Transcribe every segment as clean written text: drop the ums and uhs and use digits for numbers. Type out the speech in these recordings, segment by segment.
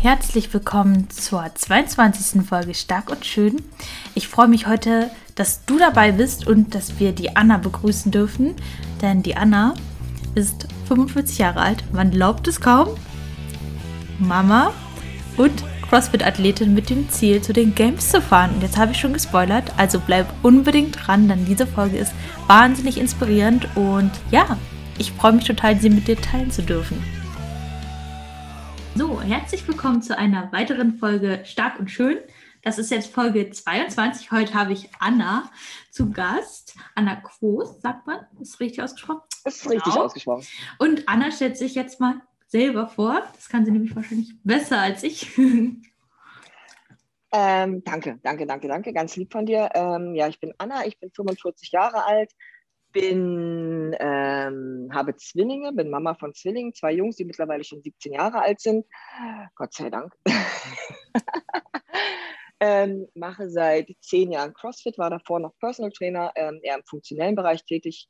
herzlich willkommen zur 22. Folge Stark und Schön. Ich freue mich heute, dass du dabei bist und dass wir die Anna begrüßen dürfen, denn die Anna ist 45 Jahre alt, man glaubt es kaum, Mama und CrossFit-Athletin mit dem Ziel, zu den Games zu fahren. Und jetzt habe ich schon gespoilert, also bleib unbedingt dran, denn diese Folge ist wahnsinnig inspirierend und ja, ich freue mich total, sie mit dir teilen zu dürfen. So, herzlich willkommen zu einer weiteren Folge Stark und Schön. Das ist jetzt Folge 22. Heute habe ich Anna zu Gast. Anna Quos, sagt man. Ist richtig ausgesprochen? Ist richtig ausgesprochen. Und Anna stellt sich jetzt mal selber vor. Das kann sie nämlich wahrscheinlich besser als ich. Danke. Ganz lieb von dir. Ja, ich bin Anna, ich bin 45 Jahre alt, habe Zwillinge, bin Mama von Zwillingen, 2 Jungs, die mittlerweile schon 17 Jahre alt sind. Gott sei Dank. Mache seit 10 Jahren CrossFit, war davor noch Personal Trainer, eher im funktionellen Bereich tätig.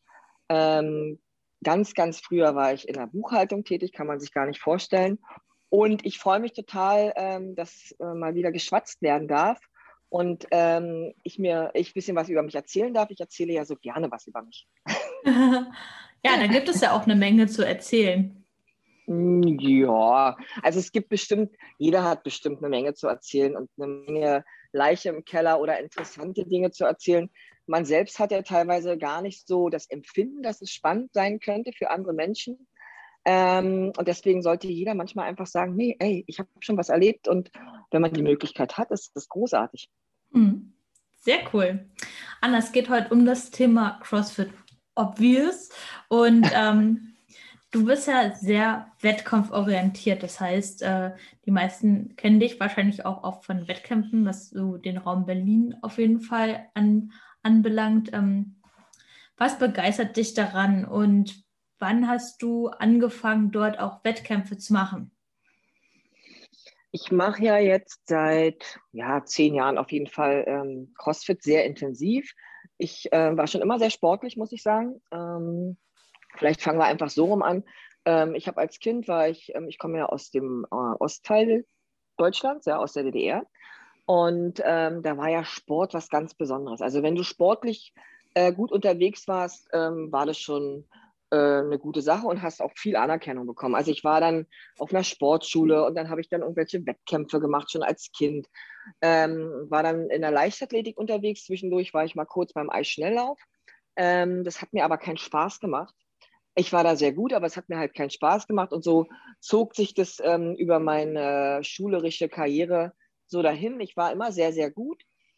Ganz früher war ich in der Buchhaltung tätig, kann man sich gar nicht vorstellen. Und ich freue mich total, dass mal wieder geschwatzt werden darf und ich ein bisschen was über mich erzählen darf. Ich erzähle ja so gerne was über mich. Ja, da gibt es ja auch eine Menge zu erzählen. Ja, also jeder hat bestimmt eine Menge zu erzählen und eine Menge Leiche im Keller oder interessante Dinge zu erzählen. Man selbst hat ja teilweise gar nicht so das Empfinden, dass es spannend sein könnte für andere Menschen. Und deswegen sollte jeder manchmal einfach sagen, nee, ey, ich habe schon was erlebt und wenn man die Möglichkeit hat, ist das großartig. Sehr cool. Anna, es geht heute um das Thema CrossFit Obvious und du bist ja sehr wettkampforientiert. Das heißt, die meisten kennen dich wahrscheinlich auch von Wettkämpfen, was so den Raum Berlin auf jeden Fall anbelangt. Was begeistert dich daran und wann hast du angefangen, dort auch Wettkämpfe zu machen? Ich mache ja jetzt seit 10 Jahren auf jeden Fall CrossFit sehr intensiv. Ich war schon immer sehr sportlich, muss ich sagen. Vielleicht fangen wir einfach so rum an. Ich habe als Kind ich komme ja aus dem Ostteil Deutschlands, ja, aus der DDR. Und da war ja Sport was ganz Besonderes. Also wenn du sportlich gut unterwegs warst, war das schon eine gute Sache und hast auch viel Anerkennung bekommen. Also ich war dann auf einer Sportschule und dann habe ich dann irgendwelche Wettkämpfe gemacht, schon als Kind. War dann in der Leichtathletik unterwegs. Zwischendurch war ich mal kurz beim Eisschnelllauf. Das hat mir aber keinen Spaß gemacht. Ich war da sehr gut, aber es hat mir halt keinen Spaß gemacht. Und so zog sich das über meine schulerische Karriere so dahin. Ich war immer sehr gut,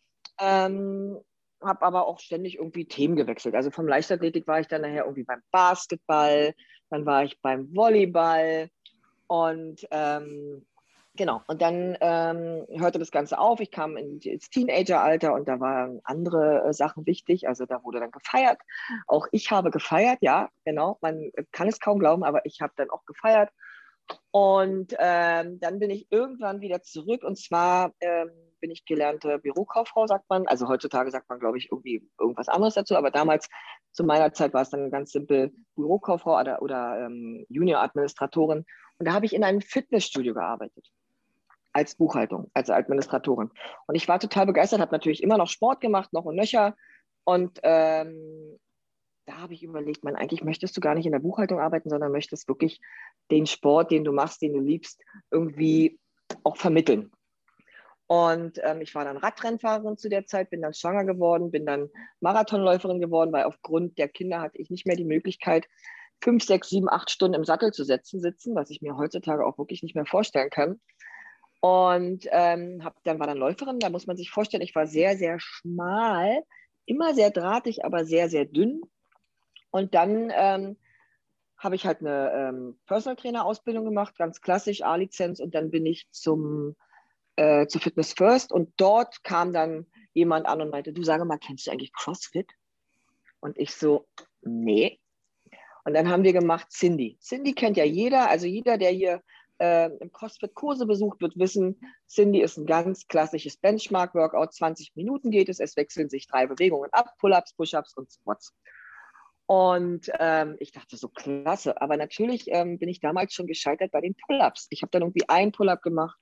habe aber auch ständig irgendwie Themen gewechselt. Also vom Leichtathletik war ich dann nachher irgendwie beim Basketball, dann war ich beim Volleyball und genau. Und dann hörte das Ganze auf. Ich kam ins Teenageralter und da waren andere Sachen wichtig. Also da wurde dann gefeiert. Auch ich habe gefeiert, ja, genau. Man kann es kaum glauben, aber ich habe dann auch gefeiert. Und dann bin ich irgendwann wieder zurück und zwar bin ich gelernte Bürokauffrau, sagt man. Also heutzutage sagt man, glaube ich, irgendwie irgendwas anderes dazu, aber damals, zu meiner Zeit, war es dann ganz simpel Bürokauffrau oder Junior-Administratorin. Und da habe ich in einem Fitnessstudio gearbeitet, als Buchhaltung, als Administratorin. Und ich war total begeistert, habe natürlich immer noch Sport gemacht, noch und nöcher. Und da habe ich überlegt, man, eigentlich möchtest du gar nicht in der Buchhaltung arbeiten, sondern möchtest wirklich den Sport, den du machst, den du liebst, irgendwie auch vermitteln. Und ich war dann Radrennfahrerin zu der Zeit, bin dann schwanger geworden, bin dann Marathonläuferin geworden, weil aufgrund der Kinder hatte ich nicht mehr die Möglichkeit, 5, 6, 7, 8 Stunden im Sattel zu sitzen, was ich mir heutzutage auch wirklich nicht mehr vorstellen kann. Und war dann Läuferin, da muss man sich vorstellen, ich war sehr schmal, immer sehr drahtig, aber sehr dünn. Und dann habe ich halt eine Personal Trainer Ausbildung gemacht, ganz klassisch, A-Lizenz. Und dann bin ich zu Fitness First. Und dort kam dann jemand an und meinte, du, sage mal, kennst du eigentlich CrossFit? Und ich so, nee. Und dann haben wir gemacht Cindy. Cindy kennt ja jeder, also jeder, der hier im CrossFit Kurse besucht, wird wissen, Cindy ist ein ganz klassisches Benchmark-Workout. 20 Minuten geht es, es wechseln sich 3 Bewegungen ab, Pull-ups, Push-ups und Squats. Und ich dachte so, klasse. Aber natürlich bin ich damals schon gescheitert bei den Pull-ups. Ich habe dann irgendwie einen Pull-up gemacht,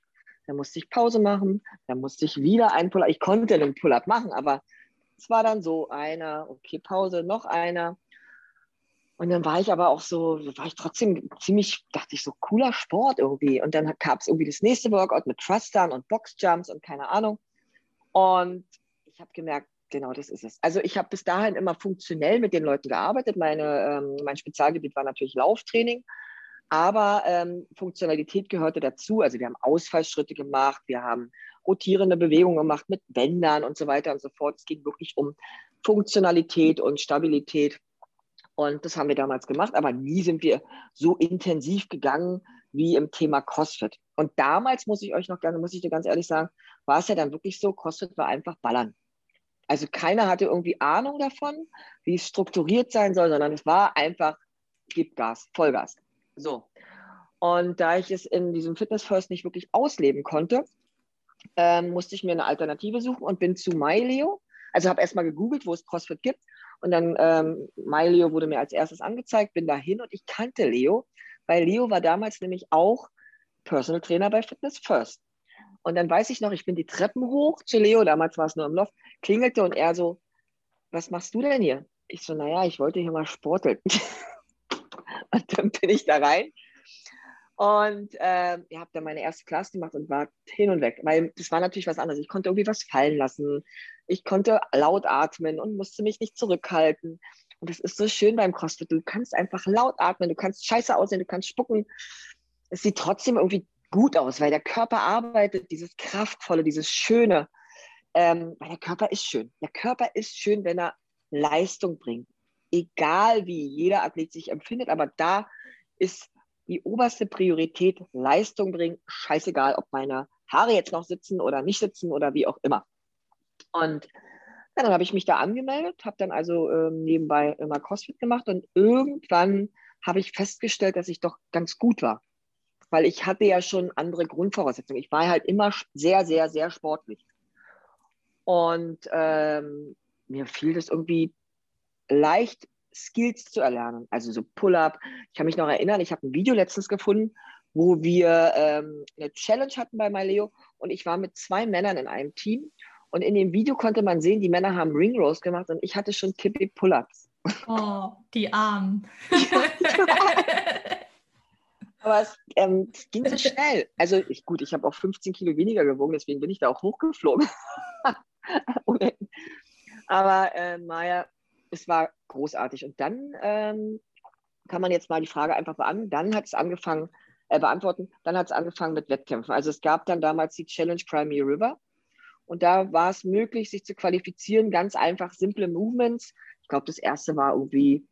dann musste ich Pause machen, dann musste ich wieder einen Pull-up. Ich konnte einen Pull-up machen, aber es war dann so einer, okay, Pause, noch einer. Und dann war ich aber auch so, war ich trotzdem ziemlich, dachte ich, so cooler Sport irgendwie. Und dann gab es irgendwie das nächste Workout mit Thrustern und Boxjumps und keine Ahnung. Und ich habe gemerkt, genau das ist es. Also ich habe bis dahin immer funktionell mit den Leuten gearbeitet. Mein Spezialgebiet war natürlich Lauftraining, aber Funktionalität gehörte dazu. Also wir haben Ausfallschritte gemacht, wir haben rotierende Bewegungen gemacht mit Bändern und so weiter und so fort. Es ging wirklich um Funktionalität und Stabilität. Und das haben wir damals gemacht, aber nie sind wir so intensiv gegangen wie im Thema CrossFit. Und damals muss ich dir ganz ehrlich sagen, war es ja dann wirklich so, CrossFit war einfach Ballern. Also keiner hatte irgendwie Ahnung davon, wie es strukturiert sein soll, sondern es war einfach, gib Gas, Vollgas. So. Und da ich es in diesem Fitness First nicht wirklich ausleben konnte, musste ich mir eine Alternative suchen und bin zu MyLeo. Also habe erstmal gegoogelt, wo es CrossFit gibt. Und dann MyLeo wurde mir als erstes angezeigt, bin dahin und ich kannte Leo, weil Leo war damals nämlich auch Personal Trainer bei Fitness First. Und dann weiß ich noch, ich bin die Treppen hoch zu Leo, damals war es nur im Loft, klingelte und er so, was machst du denn hier? Ich so, naja, ich wollte hier mal sporteln. Und dann bin ich da rein und ich habe dann meine erste Klasse gemacht und war hin und weg, weil das war natürlich was anderes. Ich konnte irgendwie was fallen lassen. Ich konnte laut atmen und musste mich nicht zurückhalten. Und das ist so schön beim CrossFit. Du kannst einfach laut atmen, du kannst scheiße aussehen, du kannst spucken. Es sieht trotzdem irgendwie gut aus, weil der Körper arbeitet, dieses Kraftvolle, dieses Schöne. Weil der Körper ist schön. Der Körper ist schön, wenn er Leistung bringt. Egal wie jeder Athlet sich empfindet, aber da ist die oberste Priorität Leistung bringen. Scheißegal, ob meine Haare jetzt noch sitzen oder nicht sitzen oder wie auch immer. Und ja, dann habe ich mich da angemeldet, habe dann also nebenbei immer CrossFit gemacht und irgendwann habe ich festgestellt, dass ich doch ganz gut war. Weil ich hatte ja schon andere Grundvoraussetzungen. Ich war halt immer sehr, sehr, sehr sportlich. Und mir fiel das irgendwie leicht, Skills zu erlernen. Also so Pull-up. Ich kann mich noch erinnern, ich habe ein Video letztens gefunden, wo wir eine Challenge hatten bei MyLeo und ich war mit 2 Männern in einem Team. Und in dem Video konnte man sehen, die Männer haben Ring Rows gemacht und ich hatte schon Kippy Pull-ups. Oh, die Armen. Aber es ging so schnell. Also ich habe auch 15 Kilo weniger gewogen, deswegen bin ich da auch hochgeflogen. Aber Maja, es war großartig. Und dann kann man jetzt mal die Frage einfach beantworten. Dann hat es angefangen mit Wettkämpfen. Also es gab dann damals die Challenge Crimea River. Und da war es möglich, sich zu qualifizieren. Ganz einfach, simple Movements. Ich glaube, das erste war irgendwie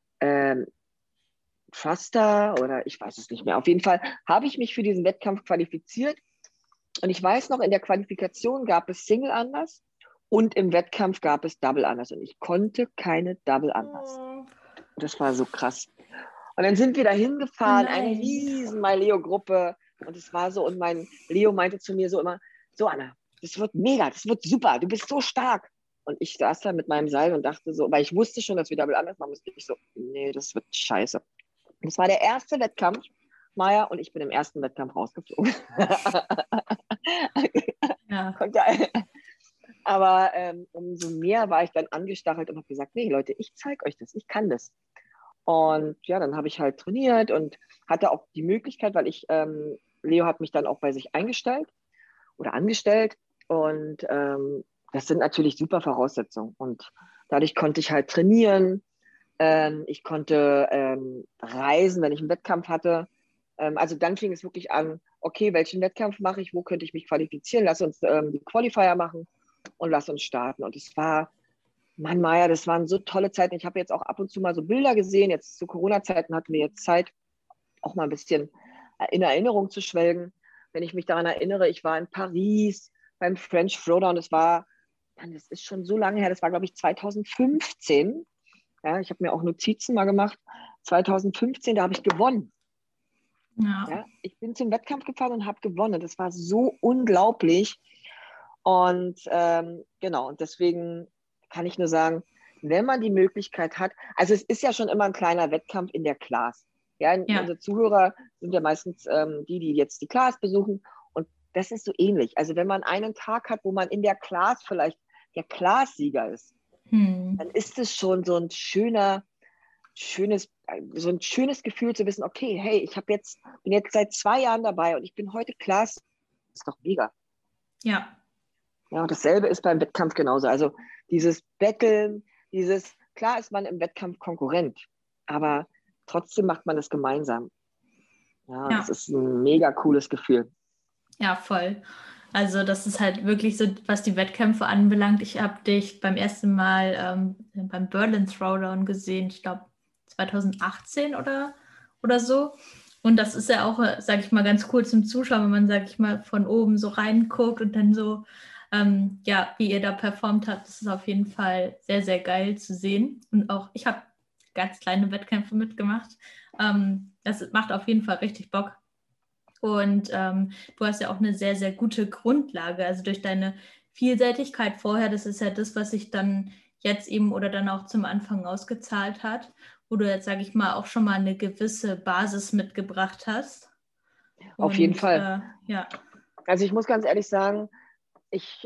Thruster oder ich weiß es nicht mehr. Auf jeden Fall habe ich mich für diesen Wettkampf qualifiziert. Und ich weiß noch, in der Qualifikation gab es Single Anders und im Wettkampf gab es Double Anders. Und ich konnte keine Double Anders. Das war so krass. Und dann sind wir da hingefahren, eine riesen MyLeo-Gruppe. Und es war so, und mein Leo meinte zu mir so immer, so Anna, das wird mega, das wird super, du bist so stark. Und ich saß da mit meinem Seil und dachte so, weil ich wusste schon, dass wir Double Anders machen mussten. Ich so, nee, das wird scheiße. Und das war der erste Wettkampf, Maja, und ich bin im ersten Wettkampf rausgeflogen. Ja. Aber umso mehr war ich dann angestachelt und habe gesagt, nee Leute, ich zeige euch das, ich kann das. Und ja, dann habe ich halt trainiert und hatte auch die Möglichkeit, weil Leo hat mich dann auch bei sich eingestellt oder angestellt und das sind natürlich super Voraussetzungen und dadurch konnte ich halt trainieren, ich konnte reisen, wenn ich einen Wettkampf hatte. Also dann fing es wirklich an, okay, welchen Wettkampf mache ich, wo könnte ich mich qualifizieren, lass uns die Qualifier machen und lass uns starten. Und es war, Mann, Maja, das waren so tolle Zeiten. Ich habe jetzt auch ab und zu mal so Bilder gesehen. Jetzt zu Corona-Zeiten hatten wir jetzt Zeit, auch mal ein bisschen in Erinnerung zu schwelgen. Wenn ich mich daran erinnere, ich war in Paris beim French Throwdown. Mann, das ist schon so lange her. Das war, glaube ich, 2015. Ja, ich habe mir auch Notizen mal gemacht. 2015, da habe ich gewonnen. Ja. Ja, ich bin zum Wettkampf gefahren und habe gewonnen. Das war so unglaublich. Und genau, und deswegen kann ich nur sagen, wenn man die Möglichkeit hat, also es ist ja schon immer ein kleiner Wettkampf in der Class. Ja, Ja. unsere Zuhörer sind ja meistens die jetzt die Class besuchen. Und das ist so ähnlich. Also wenn man einen Tag hat, wo man in der Class vielleicht der Class-Sieger ist, dann ist es schon so ein so ein schönes Gefühl zu wissen, okay, hey, bin jetzt seit 2 Jahren dabei und ich bin heute Class. Das ist doch mega. Ja. Ja, und dasselbe ist beim Wettkampf genauso. Also dieses Betteln, klar ist man im Wettkampf Konkurrent, aber trotzdem macht man das gemeinsam. Ja, und das ist ein mega cooles Gefühl. Ja, voll. Also das ist halt wirklich so, was die Wettkämpfe anbelangt. Ich habe dich beim ersten Mal beim Berlin Throwdown gesehen, ich glaube 2018 oder so. Und das ist ja auch, sage ich mal, ganz cool zum Zuschauen, wenn man, sage ich mal, von oben so reinguckt und dann so, wie ihr da performt habt. Das ist auf jeden Fall sehr, sehr geil zu sehen. Und auch ich habe ganz kleine Wettkämpfe mitgemacht. Das macht auf jeden Fall richtig Bock. Und du hast ja auch eine sehr, sehr gute Grundlage. Also durch deine Vielseitigkeit vorher, das ist ja das, was sich dann jetzt eben oder dann auch zum Anfang ausgezahlt hat, wo du jetzt, sage ich mal, auch schon mal eine gewisse Basis mitgebracht hast. Auf jeden Fall. Ja. Also ich muss ganz ehrlich sagen, ich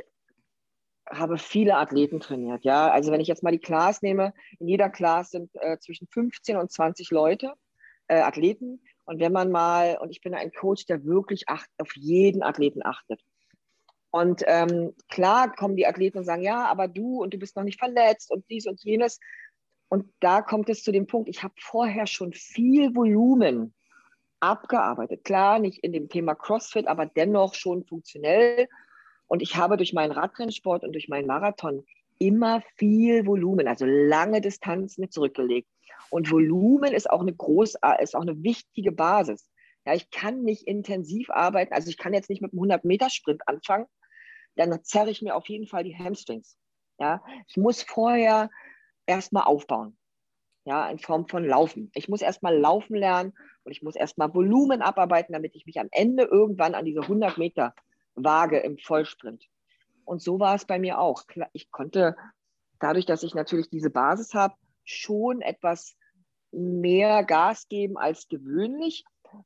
habe viele Athleten trainiert. Ja, also wenn ich jetzt mal die Class nehme, in jeder Class sind zwischen 15 und 20 Leute, Athleten. Und und ich bin ein Coach, der wirklich auf jeden Athleten achtet. Und klar kommen die Athleten und sagen, ja, aber du bist noch nicht verletzt und dies und jenes. Und da kommt es zu dem Punkt, ich habe vorher schon viel Volumen abgearbeitet. Klar, nicht in dem Thema CrossFit, aber dennoch schon funktionell. Und ich habe durch meinen Radrennsport und durch meinen Marathon immer viel Volumen, also lange Distanz mit zurückgelegt. Und Volumen ist auch ist auch eine wichtige Basis. Ja, ich kann nicht intensiv arbeiten, also ich kann jetzt nicht mit einem 100-Meter-Sprint anfangen, dann zerre ich mir auf jeden Fall die Hamstrings. Ja, ich muss vorher erstmal aufbauen, ja, in Form von Laufen. Ich muss erstmal laufen lernen und ich muss erstmal Volumen abarbeiten, damit ich mich am Ende irgendwann an diese 100 Meter wage im Vollsprint. Und so war es bei mir auch. Ich konnte dadurch, dass ich natürlich diese Basis habe, schon etwas mehr Gas geben als gewöhnlich,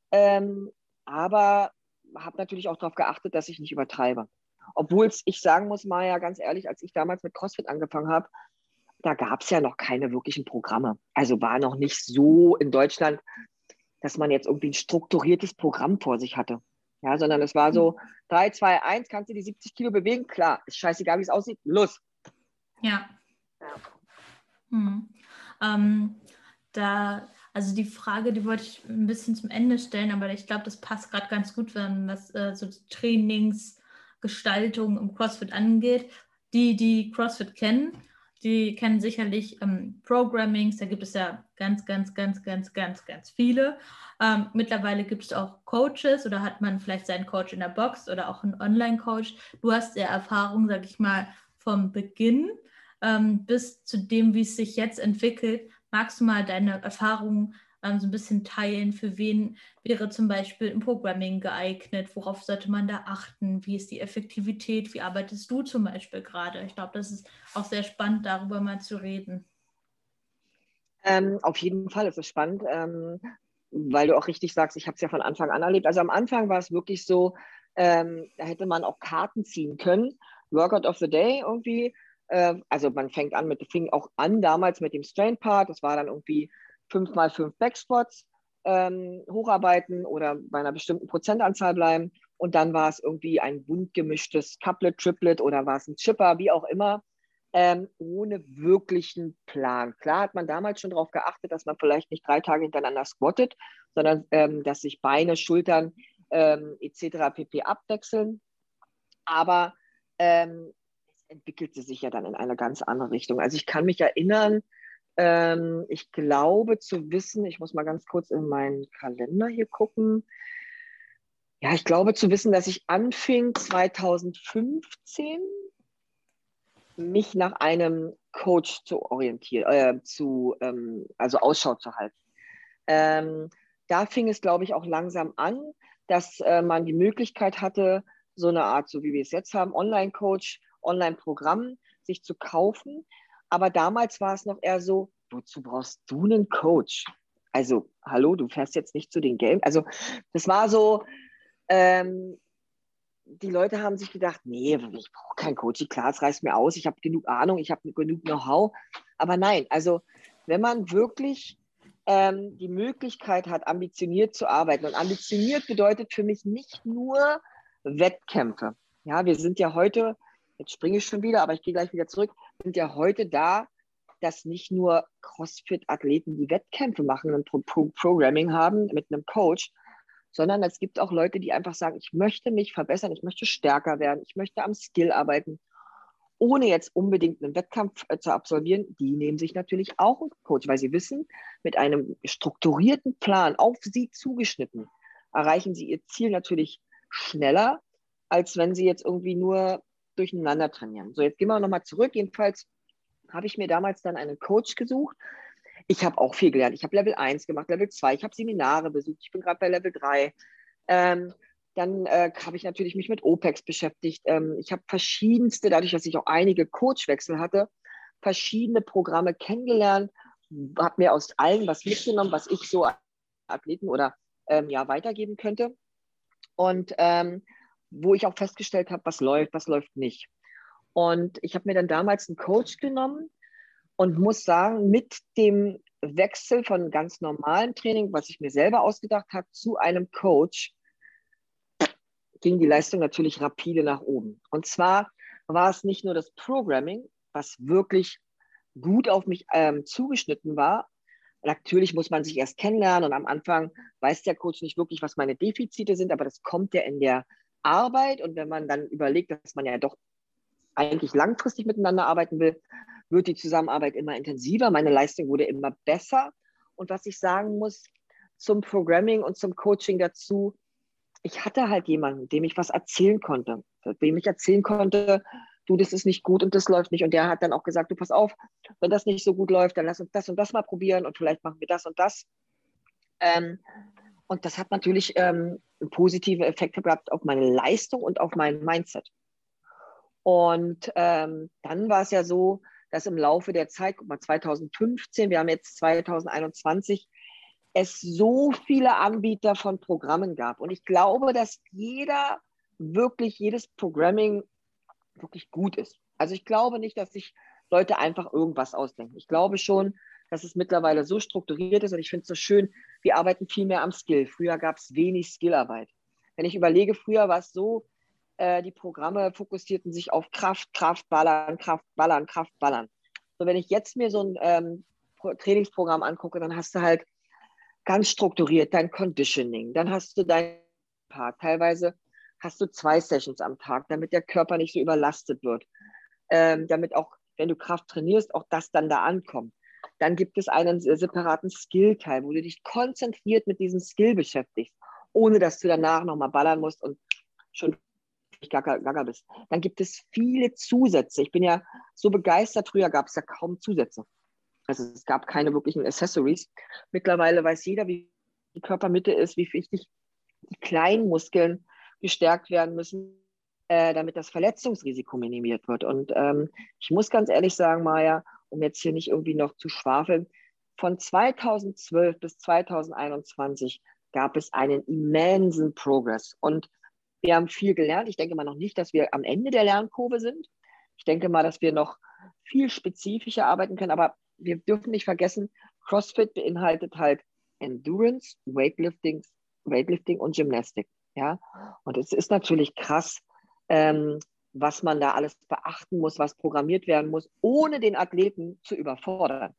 aber habe natürlich auch darauf geachtet, dass ich nicht übertreibe. Obwohl ich sagen muss, Maja, ganz ehrlich, als ich damals mit CrossFit angefangen habe, da gab es ja noch keine wirklichen Programme. Also war noch nicht so in Deutschland, dass man jetzt irgendwie ein strukturiertes Programm vor sich hatte. Ja, sondern es war so 3, 2, 1, kannst du die 70 Kilo bewegen? Klar, ist scheißegal, wie es aussieht, los. Ja. Also die Frage, die wollte ich ein bisschen zum Ende stellen, aber ich glaube, das passt gerade ganz gut, wenn was so die Trainingsgestaltung im CrossFit angeht. Die CrossFit kennen, die kennen sicherlich Programmings, da gibt es ja ganz, ganz, ganz, ganz, ganz, ganz viele. Mittlerweile gibt es auch Coaches oder hat man vielleicht seinen Coach in der Box oder auch einen Online-Coach. Du hast ja Erfahrung, sage ich mal, vom Beginn bis zu dem, wie es sich jetzt entwickelt. Magst du mal deine Erfahrungen so ein bisschen teilen? Für wen wäre zum Beispiel ein Programming geeignet? Worauf sollte man da achten? Wie ist die Effektivität? Wie arbeitest du zum Beispiel gerade? Ich glaube, das ist auch sehr spannend, darüber mal zu reden. Auf jeden Fall ist es spannend, weil du auch richtig sagst, ich habe es ja von Anfang an erlebt. Also am Anfang war es wirklich so, da hätte man auch Karten ziehen können. Workout of the Day irgendwie. Also man fing auch an damals mit dem Strain Part. Das war dann irgendwie 5x5 Backsquats hocharbeiten oder bei einer bestimmten Prozentanzahl bleiben. Und dann war es irgendwie ein bunt gemischtes Couplet, Triplet oder war es ein Chipper, wie auch immer. Ohne wirklichen Plan. Klar hat man damals schon darauf geachtet, dass man vielleicht nicht 3 Tage hintereinander squattet, sondern dass sich Beine, Schultern etc. pp. Abwechseln. Aber es entwickelte sich ja dann in eine ganz andere Richtung. Also ich kann mich erinnern, ich glaube zu wissen, ich muss mal ganz kurz in meinen Kalender hier gucken. Ja, ich glaube zu wissen, dass ich anfing 2015 mich nach einem Coach zu orientieren, also Ausschau zu halten. Da fing es, glaube ich, auch langsam an, dass man die Möglichkeit hatte, so eine Art, so wie wir es jetzt haben, Online-Coach, Online-Programm, sich zu kaufen. Aber damals war es noch eher so, wozu brauchst du einen Coach? Also, hallo, du fährst jetzt nicht zu den Games. Also, das war so, die Leute haben sich gedacht, nee, ich brauche keinen Coach, klar, es reicht mir aus, ich habe genug Ahnung, ich habe genug Know-how. Aber nein, also wenn man wirklich die Möglichkeit hat, ambitioniert zu arbeiten, und ambitioniert bedeutet für mich nicht nur Wettkämpfe. Ja, wir sind ja heute, jetzt springe ich schon wieder, aber ich gehe gleich wieder zurück, sind ja heute da, dass nicht nur CrossFit-Athleten die Wettkämpfe machen und Programming haben mit einem Coach, sondern es gibt auch Leute, die einfach sagen, ich möchte mich verbessern, ich möchte stärker werden, ich möchte am Skill arbeiten, ohne jetzt unbedingt einen Wettkampf zu absolvieren. Die nehmen sich natürlich auch einen Coach, weil sie wissen, mit einem strukturierten Plan auf sie zugeschnitten, erreichen sie ihr Ziel natürlich schneller, als wenn sie jetzt irgendwie nur durcheinander trainieren. So, jetzt gehen wir nochmal zurück. Jedenfalls habe ich mir damals dann einen Coach gesucht. Ich habe auch viel gelernt. Ich habe Level 1 gemacht, Level 2, ich habe Seminare besucht, ich bin gerade bei Level 3. Dann habe ich natürlich mich mit OPEX beschäftigt. Ich habe verschiedenste, dadurch, dass ich auch einige Coachwechsel hatte, verschiedene Programme kennengelernt, habe mir aus allen was mitgenommen, was ich so Athleten oder weitergeben könnte. Und wo ich auch festgestellt habe, was läuft nicht. Und ich habe mir dann damals einen Coach genommen und muss sagen, mit dem Wechsel von ganz normalem Training, was ich mir selber ausgedacht habe, zu einem Coach, ging die Leistung natürlich rapide nach oben. Und zwar war es nicht nur das Programming, was wirklich gut auf mich zugeschnitten war. Natürlich muss man sich erst kennenlernen und am Anfang weiß der Coach nicht wirklich, was meine Defizite sind, aber das kommt ja in der Arbeit. Und wenn man dann überlegt, dass man ja doch eigentlich langfristig miteinander arbeiten will, wird die Zusammenarbeit immer intensiver. Meine Leistung wurde immer besser. Und was ich sagen muss zum Programming und zum Coaching dazu, ich hatte halt jemanden, dem ich was erzählen konnte, dem ich erzählen konnte, du, das ist nicht gut und das läuft nicht. Und der hat dann auch gesagt, du, pass auf, wenn das nicht so gut läuft, dann lass uns das und das mal probieren und vielleicht machen wir das und das. Und das hat natürlich positive Effekte gehabt auf meine Leistung und auf mein Mindset. Und dann war es ja so, dass im Laufe der Zeit, guck mal, 2015, wir haben jetzt 2021, es so viele Anbieter von Programmen gab. Und ich glaube, dass jedes Programming wirklich gut ist. Also ich glaube nicht, dass sich Leute einfach irgendwas ausdenken. Ich glaube schon, dass es mittlerweile so strukturiert ist und ich finde es so schön, wir arbeiten viel mehr am Skill. Früher gab es wenig Skillarbeit. Wenn ich überlege, früher war es so, die Programme fokussierten sich auf Kraft, Kraft, Ballern, Kraft, Ballern, Kraft, Ballern. So, wenn ich jetzt mir so ein Trainingsprogramm angucke, dann hast du halt ganz strukturiert dein Conditioning, dann hast du dein Part. Teilweise hast du 2 Sessions am Tag, damit der Körper nicht so überlastet wird. Damit auch, wenn du Kraft trainierst, auch das dann da ankommt. Dann gibt es einen separaten Skill-Teil, wo du dich konzentriert mit diesem Skill beschäftigst, ohne dass du danach nochmal ballern musst und schon gaga bist. Dann gibt es viele Zusätze. Ich bin ja so begeistert, früher gab es ja kaum Zusätze. Also es gab keine wirklichen Accessories. Mittlerweile weiß jeder, wie die Körpermitte ist, wie wichtig die kleinen Muskeln gestärkt werden müssen, damit das Verletzungsrisiko minimiert wird. Und ich muss ganz ehrlich sagen, Maja, um jetzt hier nicht irgendwie noch zu schwafeln, von 2012 bis 2021 gab es einen immensen Progress. Und wir haben viel gelernt. Ich denke mal noch nicht, dass wir am Ende der Lernkurve sind. Ich denke mal, dass wir noch viel spezifischer arbeiten können. Aber wir dürfen nicht vergessen, CrossFit beinhaltet halt Endurance, Weightlifting und Gymnastik. Ja? Und es ist natürlich krass, was man da alles beachten muss, was programmiert werden muss, ohne den Athleten zu überfordern.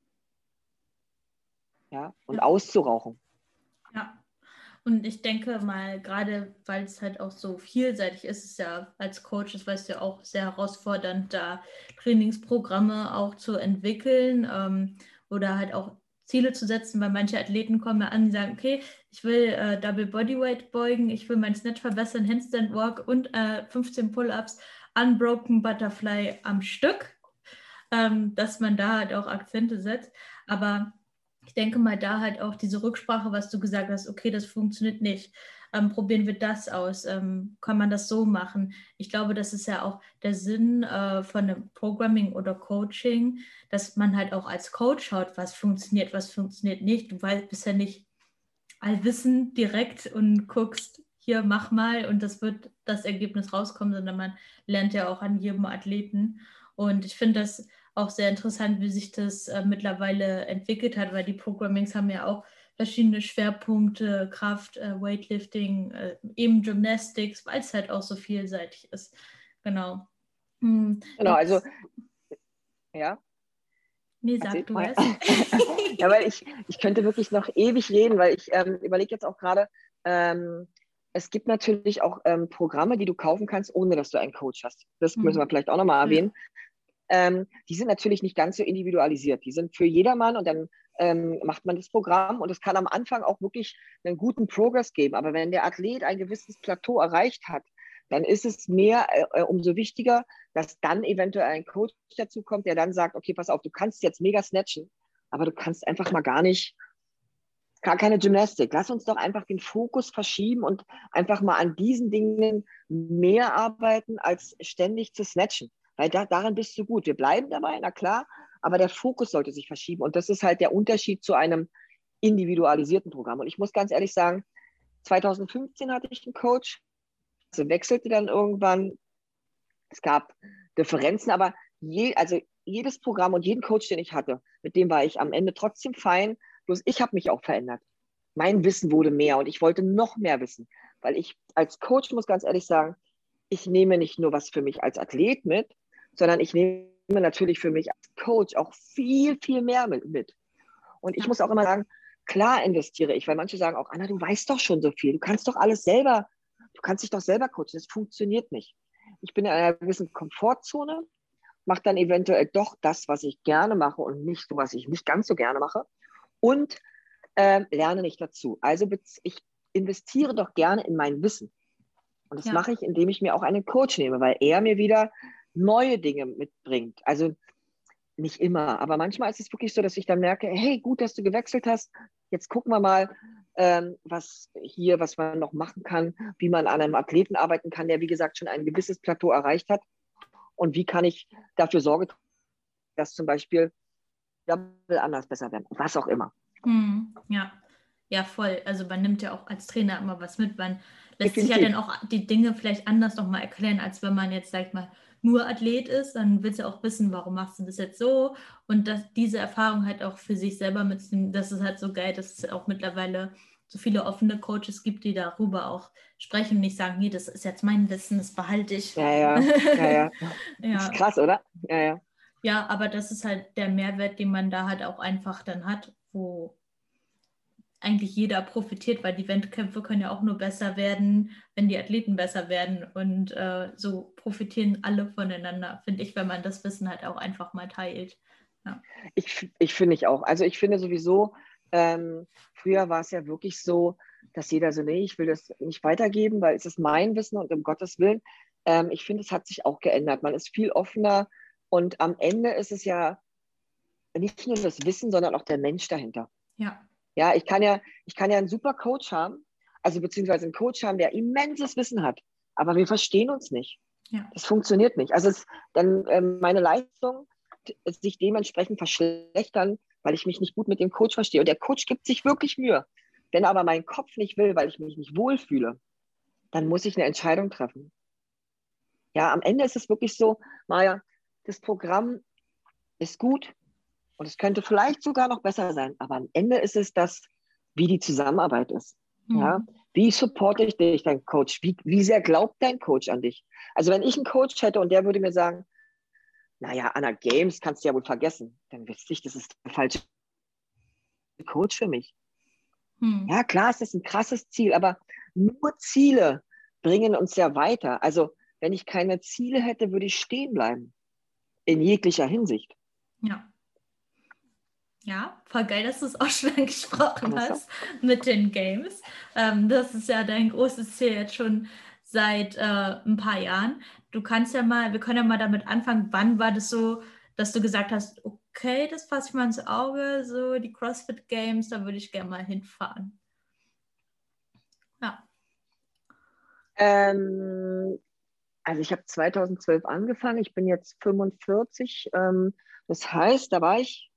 Ja? Und auszurauchen. Ja. Und ich denke mal, gerade weil es halt auch so vielseitig ist, ist ja als Coach, das weißt du ja auch, sehr herausfordernd, da Trainingsprogramme auch zu entwickeln oder halt auch Ziele zu setzen, weil manche Athleten kommen ja an und sagen, okay, ich will Double Bodyweight beugen, ich will mein Snatch verbessern, Handstand Walk und 15 Pull-Ups, Unbroken Butterfly am Stück, dass man da halt auch Akzente setzt. Aber ich denke mal, da halt auch diese Rücksprache, was du gesagt hast, okay, das funktioniert nicht. Probieren wir das aus. Kann man das so machen? Ich glaube, das ist ja auch der Sinn von einem Programming oder Coaching, dass man halt auch als Coach schaut, was funktioniert nicht. Du bist ja nicht allwissend direkt und guckst, hier mach mal und das wird das Ergebnis rauskommen, sondern man lernt ja auch an jedem Athleten. Und ich finde das auch sehr interessant, wie sich das mittlerweile entwickelt hat, weil die Programmings haben ja auch verschiedene Schwerpunkte, Kraft, Weightlifting, eben Gymnastics, weil es halt auch so vielseitig ist. Genau. Genau, also, ja. Nee, sag du es. Ja, weil ich könnte wirklich noch ewig reden, weil ich überlege jetzt auch gerade, es gibt natürlich auch Programme, die du kaufen kannst, ohne dass du einen Coach hast. Das müssen wir vielleicht auch nochmal erwähnen. Die sind natürlich nicht ganz so individualisiert. Die sind für jedermann und dann macht man das Programm und es kann am Anfang auch wirklich einen guten Progress geben. Aber wenn der Athlet ein gewisses Plateau erreicht hat, dann ist es mehr umso wichtiger, dass dann eventuell ein Coach dazu kommt, der dann sagt, okay, pass auf, du kannst jetzt mega snatchen, aber du kannst einfach mal gar keine Gymnastik. Lass uns doch einfach den Fokus verschieben und einfach mal an diesen Dingen mehr arbeiten, als ständig zu snatchen. Weil daran bist du gut. Wir bleiben dabei, na klar, aber der Fokus sollte sich verschieben. Und das ist halt der Unterschied zu einem individualisierten Programm. Und ich muss ganz ehrlich sagen, 2015 hatte ich einen Coach, wechselte dann irgendwann. Es gab Differenzen, aber also jedes Programm und jeden Coach, den ich hatte, mit dem war ich am Ende trotzdem fein. Bloß ich habe mich auch verändert. Mein Wissen wurde mehr und ich wollte noch mehr wissen. Weil ich als Coach muss ganz ehrlich sagen, ich nehme nicht nur was für mich als Athlet mit, sondern ich nehme natürlich für mich als Coach auch viel, viel mehr mit. Und ich muss auch immer sagen, klar investiere ich, weil manche sagen auch, Anna, du weißt doch schon so viel, du kannst doch alles selber, du kannst dich doch selber coachen, das funktioniert nicht. Ich bin in einer gewissen Komfortzone, mache dann eventuell doch das, was ich gerne mache und nicht so, was ich nicht ganz so gerne mache und lerne nicht dazu. Also ich investiere doch gerne in mein Wissen. Und das mache ich, indem ich mir auch einen Coach nehme, weil er mir wieder neue Dinge mitbringt. Also nicht immer, aber manchmal ist es wirklich so, dass ich dann merke, hey, gut, dass du gewechselt hast. Jetzt gucken wir mal, was man noch machen kann, wie man an einem Athleten arbeiten kann, der, wie gesagt, schon ein gewisses Plateau erreicht hat. Und wie kann ich dafür Sorge tragen, dass zum Beispiel Double anders besser werden, was auch immer. Ja, voll. Also man nimmt ja auch als Trainer immer was mit. Man lässt sich ja dann auch die Dinge vielleicht anders nochmal erklären, als wenn man jetzt, sag ich mal, nur Athlet ist. Dann willst du auch wissen, warum machst du das jetzt so? Und diese Erfahrung halt auch für sich selber mitzunehmen, das ist halt so geil, dass es auch mittlerweile so viele offene Coaches gibt, die darüber auch sprechen und nicht sagen, nee, das ist jetzt mein Wissen, das behalte ich. Ja. Ist krass, oder? Ja. Ja, aber das ist halt der Mehrwert, den man da halt auch einfach dann hat, wo eigentlich jeder profitiert, weil die Wettkämpfe können ja auch nur besser werden, wenn die Athleten besser werden und so profitieren alle voneinander, finde ich, wenn man das Wissen halt auch einfach mal teilt. Ja. Ich finde auch. Also ich finde sowieso, früher war es ja wirklich so, dass jeder so, nee, ich will das nicht weitergeben, weil es ist mein Wissen und um Gottes Willen. Ich finde, es hat sich auch geändert. Man ist viel offener und am Ende ist es ja nicht nur das Wissen, sondern auch der Mensch dahinter. Ja, ich kann ja einen super Coach haben, also beziehungsweise einen Coach haben, der immenses Wissen hat, aber wir verstehen uns nicht. Ja. Das funktioniert nicht. Also dann meine Leistung sich dementsprechend verschlechtern, weil ich mich nicht gut mit dem Coach verstehe. Und der Coach gibt sich wirklich Mühe. Wenn aber mein Kopf nicht will, weil ich mich nicht wohlfühle, dann muss ich eine Entscheidung treffen. Ja, am Ende ist es wirklich so, Maja, das Programm ist gut, und es könnte vielleicht sogar noch besser sein, aber am Ende ist es das, wie die Zusammenarbeit ist. Ja? Wie supporte ich dich, dein Coach? Wie sehr glaubt dein Coach an dich? Also wenn ich einen Coach hätte und der würde mir sagen, naja, Anna, Games kannst du ja wohl vergessen, dann wüsste ich, das ist der falsche Coach für mich. Ja, klar, es ist ein krasses Ziel, aber nur Ziele bringen uns ja weiter. Also wenn ich keine Ziele hätte, würde ich stehen bleiben. In jeglicher Hinsicht. Ja, voll geil, dass du es auch schon angesprochen hast mit den Games. Das ist ja dein großes Ziel jetzt schon seit ein paar Jahren. Wir können ja mal damit anfangen, wann war das so, dass du gesagt hast, okay, das fasse ich mal ins Auge, so die CrossFit Games, da würde ich gerne mal hinfahren. Ja. Also ich habe 2012 angefangen, ich bin jetzt 45. Das heißt, da war ich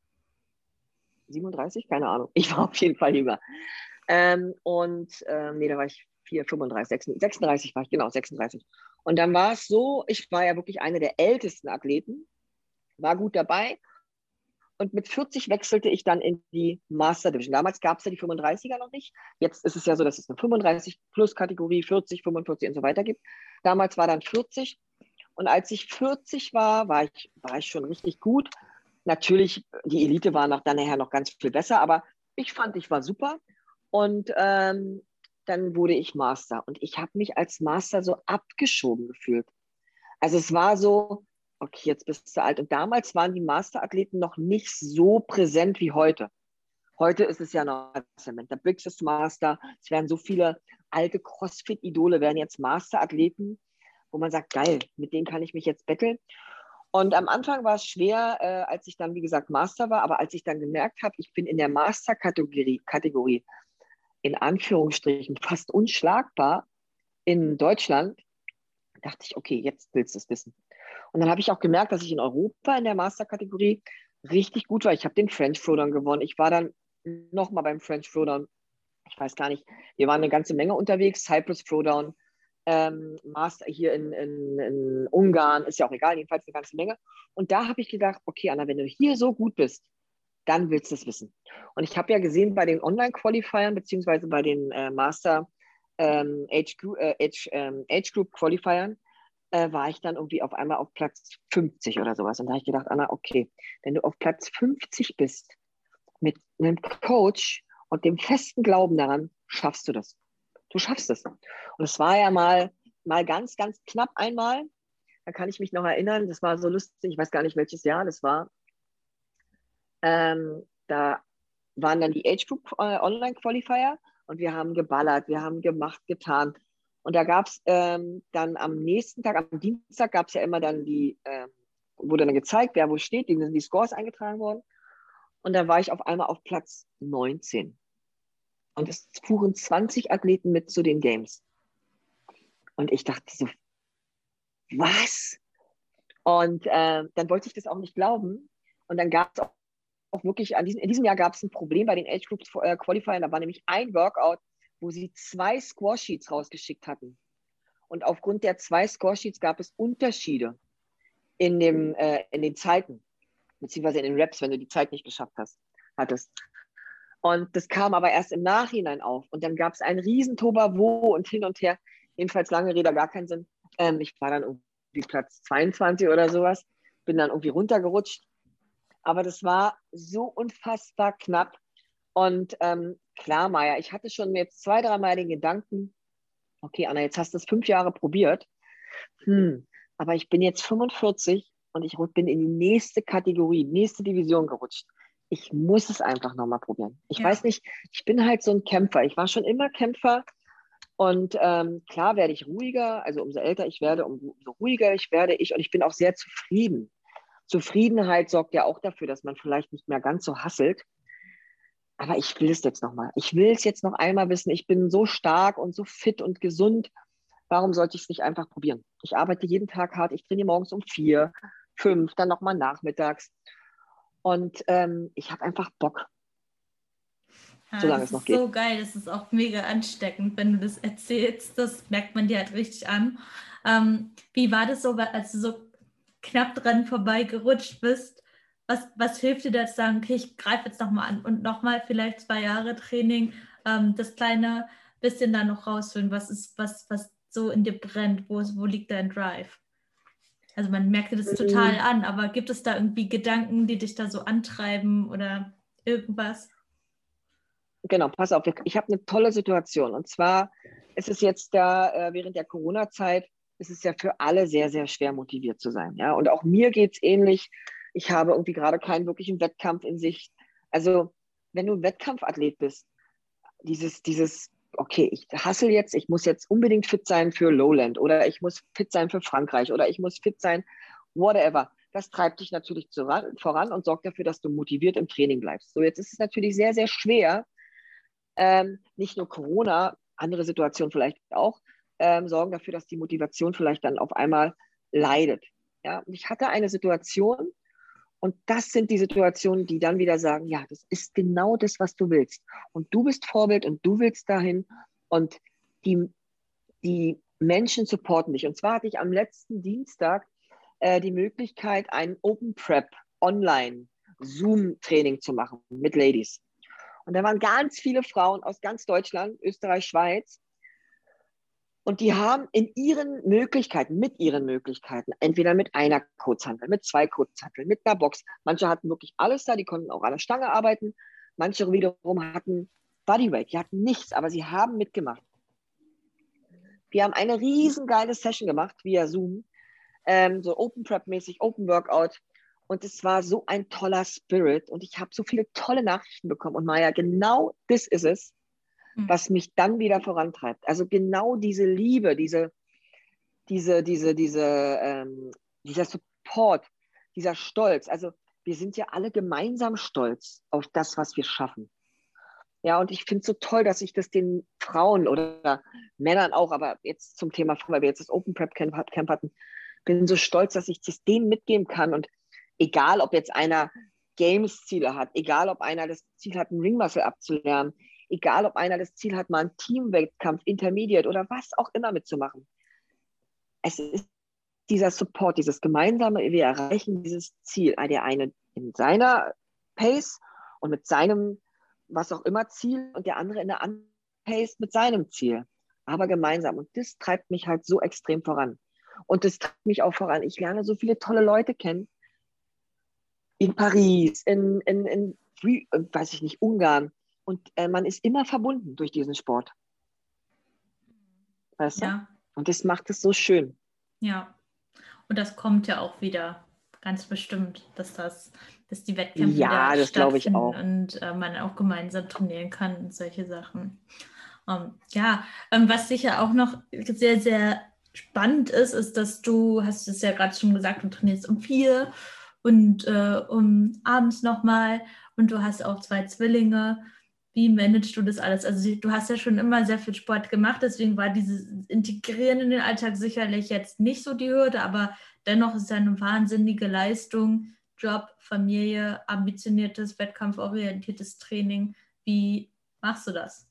37, keine Ahnung. Ich war auf jeden Fall jünger. Nee, da war ich 4, 35, 36 war ich, genau, 36. Und dann war es so, ich war ja wirklich eine der ältesten Athleten, war gut dabei. Und mit 40 wechselte ich dann in die Master Division. Damals gab es ja die 35er noch nicht. Jetzt ist es ja so, dass es eine 35-Plus-Kategorie, 40, 45 und so weiter gibt. Damals war dann 40. Und als ich 40 war ich schon richtig gut. Natürlich, die Elite war dann nachher noch ganz viel besser, aber ich fand, ich war super. Und dann wurde ich Master. Und ich habe mich als Master so abgeschoben gefühlt. Also es war so, okay, jetzt bist du alt. Und damals waren die Masterathleten noch nicht so präsent wie heute. Heute ist es ja noch der Briggs ist Master. Es werden so viele alte CrossFit-Idole werden jetzt Masterathleten, wo man sagt, geil, mit denen kann ich mich jetzt betteln. Und am Anfang war es schwer, als ich dann, wie gesagt, Master war. Aber als ich dann gemerkt habe, ich bin in der Master-Kategorie in Anführungsstrichen fast unschlagbar in Deutschland, dachte ich, okay, jetzt willst du es wissen. Und dann habe ich auch gemerkt, dass ich in Europa in der Master-Kategorie richtig gut war. Ich habe den French Throwdown gewonnen. Ich war dann nochmal beim French Throwdown. Ich weiß gar nicht, wir waren eine ganze Menge unterwegs. Cyprus Throwdown, Master hier in Ungarn, ist ja auch egal, jedenfalls eine ganze Menge. Und da habe ich gedacht, okay, Anna, wenn du hier so gut bist, dann willst du es wissen. Und ich habe ja gesehen bei den Online-Qualifiern, beziehungsweise bei den Master Age Group Qualifiern, war ich dann irgendwie auf einmal auf Platz 50 oder sowas. Und da habe ich gedacht, Anna, okay, wenn du auf Platz 50 bist, mit einem Coach und dem festen Glauben daran, schaffst du das. Du schaffst es. Und es war ja mal ganz, ganz knapp einmal. Da kann ich mich noch erinnern, das war so lustig, ich weiß gar nicht, welches Jahr das war. Da waren dann die Age Group Online Qualifier und wir haben geballert, wir haben gemacht, getan. Und da gab es dann am nächsten Tag, am Dienstag gab es ja immer dann wurde dann gezeigt, wer wo steht, die Scores eingetragen worden. Und da war ich auf einmal auf Platz 19. Und es fuhren 20 Athleten mit zu den Games. Und ich dachte so, was? Und dann wollte ich das auch nicht glauben. Und dann gab es auch wirklich, in diesem Jahr gab es ein Problem bei den Age Group Qualifiern. Da war nämlich ein Workout, wo sie 2 Score-Sheets rausgeschickt hatten. Und aufgrund der 2 Score-Sheets gab es Unterschiede in den Zeiten, beziehungsweise in den Reps, wenn du die Zeit nicht geschafft hattest. Und das kam aber erst im Nachhinein auf. Und dann gab es einen riesen Tohuwabohu und hin und her. Jedenfalls lange Rede, gar keinen Sinn. Ich war dann irgendwie Platz 22 oder sowas, bin dann irgendwie runtergerutscht. Aber das war so unfassbar knapp. Und klar, Maja, ich hatte schon jetzt 2, 3 Mal den Gedanken, okay, Anna, jetzt hast du es 5 Jahre probiert. Aber ich bin jetzt 45 und ich bin in die nächste Kategorie, nächste Division gerutscht. Ich muss es einfach nochmal probieren. Ich weiß nicht, ich bin halt so ein Kämpfer. Ich war schon immer Kämpfer. Und klar werde ich ruhiger. Also umso älter ich werde, umso ruhiger werde ich. Und ich bin auch sehr zufrieden. Zufriedenheit sorgt ja auch dafür, dass man vielleicht nicht mehr ganz so hasselt. Aber ich will es jetzt nochmal. Ich will es jetzt noch einmal wissen. Ich bin so stark und so fit und gesund. Warum sollte ich es nicht einfach probieren? Ich arbeite jeden Tag hart. Ich trainiere morgens um 4, 5, dann nochmal nachmittags. Und ich habe einfach Bock, solange es noch geht. Das ist so geil. Das ist auch mega ansteckend, wenn du das erzählst. Das merkt man dir halt richtig an. Wie war das so, als du so knapp dran vorbei gerutscht bist? Was hilft dir da zu sagen, okay, ich greife jetzt nochmal an und nochmal vielleicht 2 Jahre Training, das kleine bisschen da noch rausfinden, was so in dir brennt, wo liegt dein Drive? Also man merkt dir das total an, aber gibt es da irgendwie Gedanken, die dich da so antreiben oder irgendwas? Genau, pass auf, ich habe eine tolle Situation. Und zwar ist es jetzt da, während der Corona-Zeit, ist es ja für alle sehr, sehr schwer motiviert zu sein. Ja? Und auch mir geht es ähnlich. Ich habe irgendwie gerade keinen wirklichen Wettkampf in Sicht. Also, wenn du ein Wettkampfathlet bist, okay, ich hustle jetzt, ich muss jetzt unbedingt fit sein für Lowland oder ich muss fit sein für Frankreich oder ich muss fit sein, whatever. Das treibt dich natürlich voran und sorgt dafür, dass du motiviert im Training bleibst. So, jetzt ist es natürlich sehr, sehr schwer, nicht nur Corona, andere Situationen vielleicht auch, sorgen dafür, dass die Motivation vielleicht dann auf einmal leidet. Ja? Und ich hatte eine Situation, und das sind die Situationen, die dann wieder sagen, ja, das ist genau das, was du willst. Und du bist Vorbild und du willst dahin. Und die die Menschen supporten dich. Und zwar hatte ich am letzten Dienstag die Möglichkeit, ein Open Prep online Zoom-Training zu machen mit Ladies. Und da waren ganz viele Frauen aus ganz Deutschland, Österreich, Schweiz. Und die haben in ihren Möglichkeiten, mit ihren Möglichkeiten, entweder mit einer Kurzhantel, mit zwei Kurzhanteln, mit einer Box. Manche hatten wirklich alles da, die konnten auch an der Stange arbeiten. Manche wiederum hatten Bodyweight, die hatten nichts, aber sie haben mitgemacht. Wir haben eine riesengeile Session gemacht via Zoom, so Open Prep-mäßig, Open Workout. Und es war so ein toller Spirit und ich habe so viele tolle Nachrichten bekommen. Und Maja, genau das ist es, was mich dann wieder vorantreibt. Also genau diese Liebe, dieser Support, dieser Stolz. Also wir sind ja alle gemeinsam stolz auf das, was wir schaffen. Ja, und ich finde es so toll, dass ich das den Frauen oder Männern auch, aber jetzt zum Thema, weil wir jetzt das Open Prep Camp hatten, bin so stolz, dass ich das denen mitgeben kann. Und egal, ob jetzt einer Games-Ziele hat, egal, ob einer das Ziel hat, einen Ringmuscle abzulernen, egal, ob einer das Ziel hat, mal einen Teamwettkampf, Intermediate oder was auch immer mitzumachen. Es ist dieser Support, dieses gemeinsame, wir erreichen dieses Ziel. Der eine in seiner Pace und mit seinem, was auch immer, Ziel und der andere in der anderen Pace mit seinem Ziel. Aber gemeinsam. Und das treibt mich halt so extrem voran. Und das treibt mich auch voran. Ich lerne so viele tolle Leute kennen. In Paris, in weiß ich nicht, Ungarn. Und man ist immer verbunden durch diesen Sport. Weißt du? Und das macht es so schön. Ja. Und das kommt ja auch wieder ganz bestimmt, dass die Wettkämpfe ja, wieder das glaube ich stattfinden auch. und man auch gemeinsam trainieren kann und solche Sachen. Was sicher auch noch sehr, sehr spannend ist, dass du, hast es ja gerade schon gesagt, du trainierst um 4 und um abends nochmal und du hast auch 2 Zwillinge. Wie managst du das alles? Also du hast ja schon immer sehr viel Sport gemacht, deswegen war dieses Integrieren in den Alltag sicherlich jetzt nicht so die Hürde, aber dennoch ist es eine wahnsinnige Leistung, Job, Familie, ambitioniertes, wettkampforientiertes Training. Wie machst du das?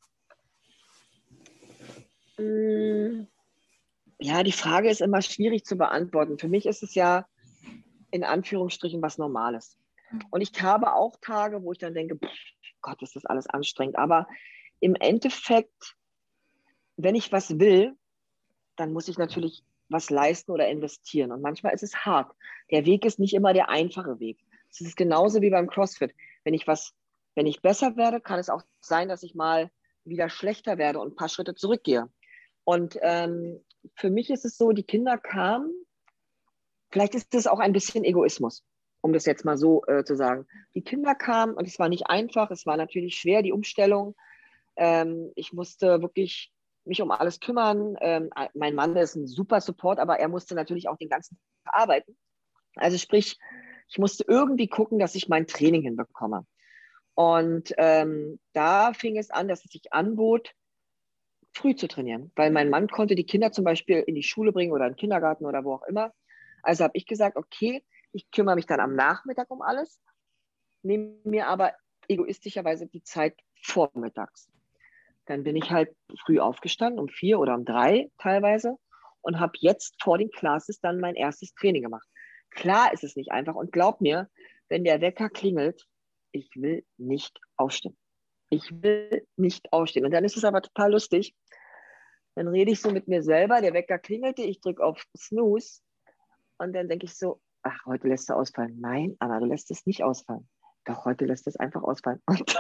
Ja, die Frage ist immer schwierig zu beantworten. Für mich ist es ja in Anführungsstrichen was Normales. Und ich habe auch Tage, wo ich dann denke, Gott, ist das alles anstrengend. Aber im Endeffekt, wenn ich was will, dann muss ich natürlich was leisten oder investieren. Und manchmal ist es hart. Der Weg ist nicht immer der einfache Weg. Es ist genauso wie beim CrossFit. Wenn ich besser werde, kann es auch sein, dass ich mal wieder schlechter werde und ein paar Schritte zurückgehe. Und für mich ist es so, die Kinder kamen, vielleicht ist es auch ein bisschen Egoismus, um das jetzt mal so zu sagen. Die Kinder kamen und es war nicht einfach, es war natürlich schwer, die Umstellung. Ich musste wirklich mich um alles kümmern. Mein Mann ist ein super Support, aber er musste natürlich auch den ganzen Tag arbeiten. Also sprich, ich musste irgendwie gucken, dass ich mein Training hinbekomme. Und da fing es an, dass es sich anbot, früh zu trainieren, weil mein Mann konnte die Kinder zum Beispiel in die Schule bringen oder in den Kindergarten oder wo auch immer. Also habe ich gesagt, okay, ich kümmere mich dann am Nachmittag um alles, nehme mir aber egoistischerweise die Zeit vormittags. Dann bin ich halt früh aufgestanden, um 4 oder um 3 teilweise und habe jetzt vor den Classes dann mein erstes Training gemacht. Klar ist es nicht einfach und glaub mir, wenn der Wecker klingelt, ich will nicht aufstehen. Ich will nicht aufstehen. Und dann ist es aber total lustig. Dann rede ich so mit mir selber, der Wecker klingelte, ich drücke auf Snooze und dann denke ich so, ach, heute lässt du ausfallen. Nein, Anna, du lässt es nicht ausfallen. Doch, heute lässt es einfach ausfallen. Und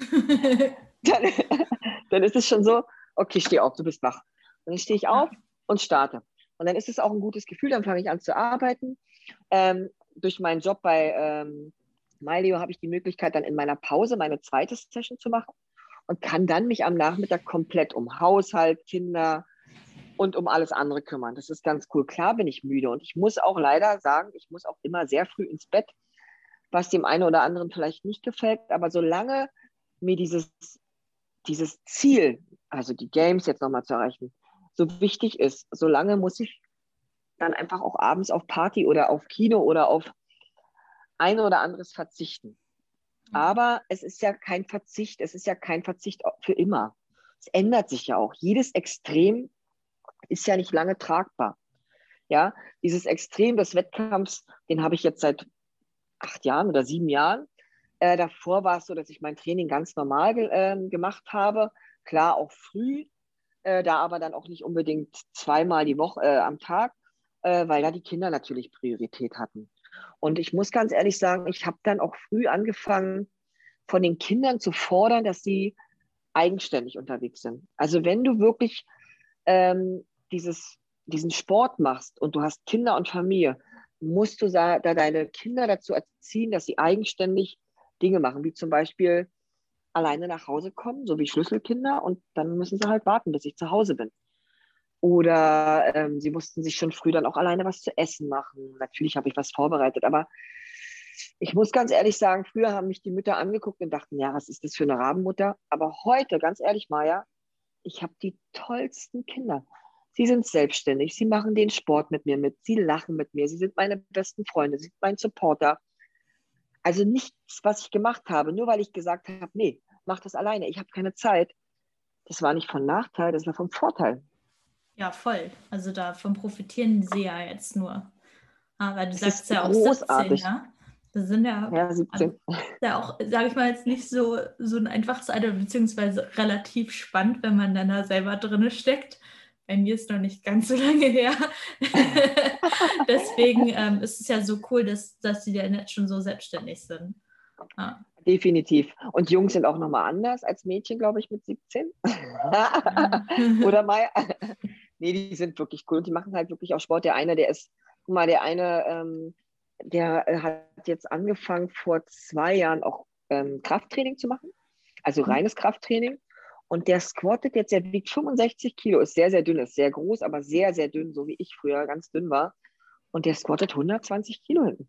dann ist es schon so, okay, steh auf, du bist wach. Und dann stehe ich auf und starte. Und dann ist es auch ein gutes Gefühl, dann fange ich an zu arbeiten. Durch meinen Job bei Myleo habe ich die Möglichkeit, dann in meiner Pause meine zweite Session zu machen und kann dann mich am Nachmittag komplett um Haushalt, Kinder und um alles andere kümmern. Das ist ganz cool. Klar bin ich müde und ich muss auch leider sagen, ich muss auch immer sehr früh ins Bett, was dem einen oder anderen vielleicht nicht gefällt. Aber solange mir dieses Ziel, also die Games jetzt nochmal zu erreichen, so wichtig ist, solange muss ich dann einfach auch abends auf Party oder auf Kino oder auf ein oder anderes verzichten. Aber es ist ja kein Verzicht, für immer. Es ändert sich ja auch. Jedes Extrem ist ja nicht lange tragbar. Ja, dieses Extrem des Wettkampfs, den habe ich jetzt seit 8 Jahren oder 7 Jahren. Davor war es so, dass ich mein Training ganz normal gemacht habe. Klar, auch früh, da aber dann auch nicht unbedingt zweimal die Woche am Tag, weil da die Kinder natürlich Priorität hatten. Und ich muss ganz ehrlich sagen, ich habe dann auch früh angefangen, von den Kindern zu fordern, dass sie eigenständig unterwegs sind. Also wenn du wirklich ähm, diesen Sport machst und du hast Kinder und Familie, musst du da deine Kinder dazu erziehen, dass sie eigenständig Dinge machen, wie zum Beispiel alleine nach Hause kommen, so wie Schlüsselkinder, und dann müssen sie halt warten, bis ich zu Hause bin. Oder sie mussten sich schon früh dann auch alleine was zu essen machen. Natürlich habe ich was vorbereitet, aber ich muss ganz ehrlich sagen, früher haben mich die Mütter angeguckt und dachten, ja, was ist das für eine Rabenmutter? Aber heute, ganz ehrlich, Maja, ich habe die tollsten Kinder. Sie sind selbstständig, sie machen den Sport mit mir mit, sie lachen mit mir, sie sind meine besten Freunde, sie sind mein Supporter. Also nichts, was ich gemacht habe, nur weil ich gesagt habe, nee, mach das alleine, ich habe keine Zeit. Das war nicht von Nachteil, das war vom Vorteil. Ja, voll. Also davon profitieren sie ja jetzt nur. Aber du Es sagst ist ja auch 17, großartig. ne? Das sind ja, Ja, 17. ja auch, sage ich mal, jetzt nicht so ein einfaches Alter, beziehungsweise relativ spannend, wenn man dann da selber drin steckt. Bei mir ist noch nicht ganz so lange her. Deswegen ist es ja so cool, dass sie dann jetzt schon so selbstständig sind. Ja. Definitiv. Und Jungs sind auch nochmal anders als Mädchen, glaube ich, mit 17. Ja. Oder Maya? Nee, die sind wirklich cool und die machen halt wirklich auch Sport. Der eine, guck mal, der eine, der hat jetzt angefangen vor 2 Jahren auch Krafttraining zu machen, also reines Krafttraining. Und der squattet jetzt, der wiegt 65 Kilo, ist sehr, sehr dünn, ist sehr groß, aber sehr, sehr dünn, so wie ich früher ganz dünn war. Und der squattet 120 Kilo hinten.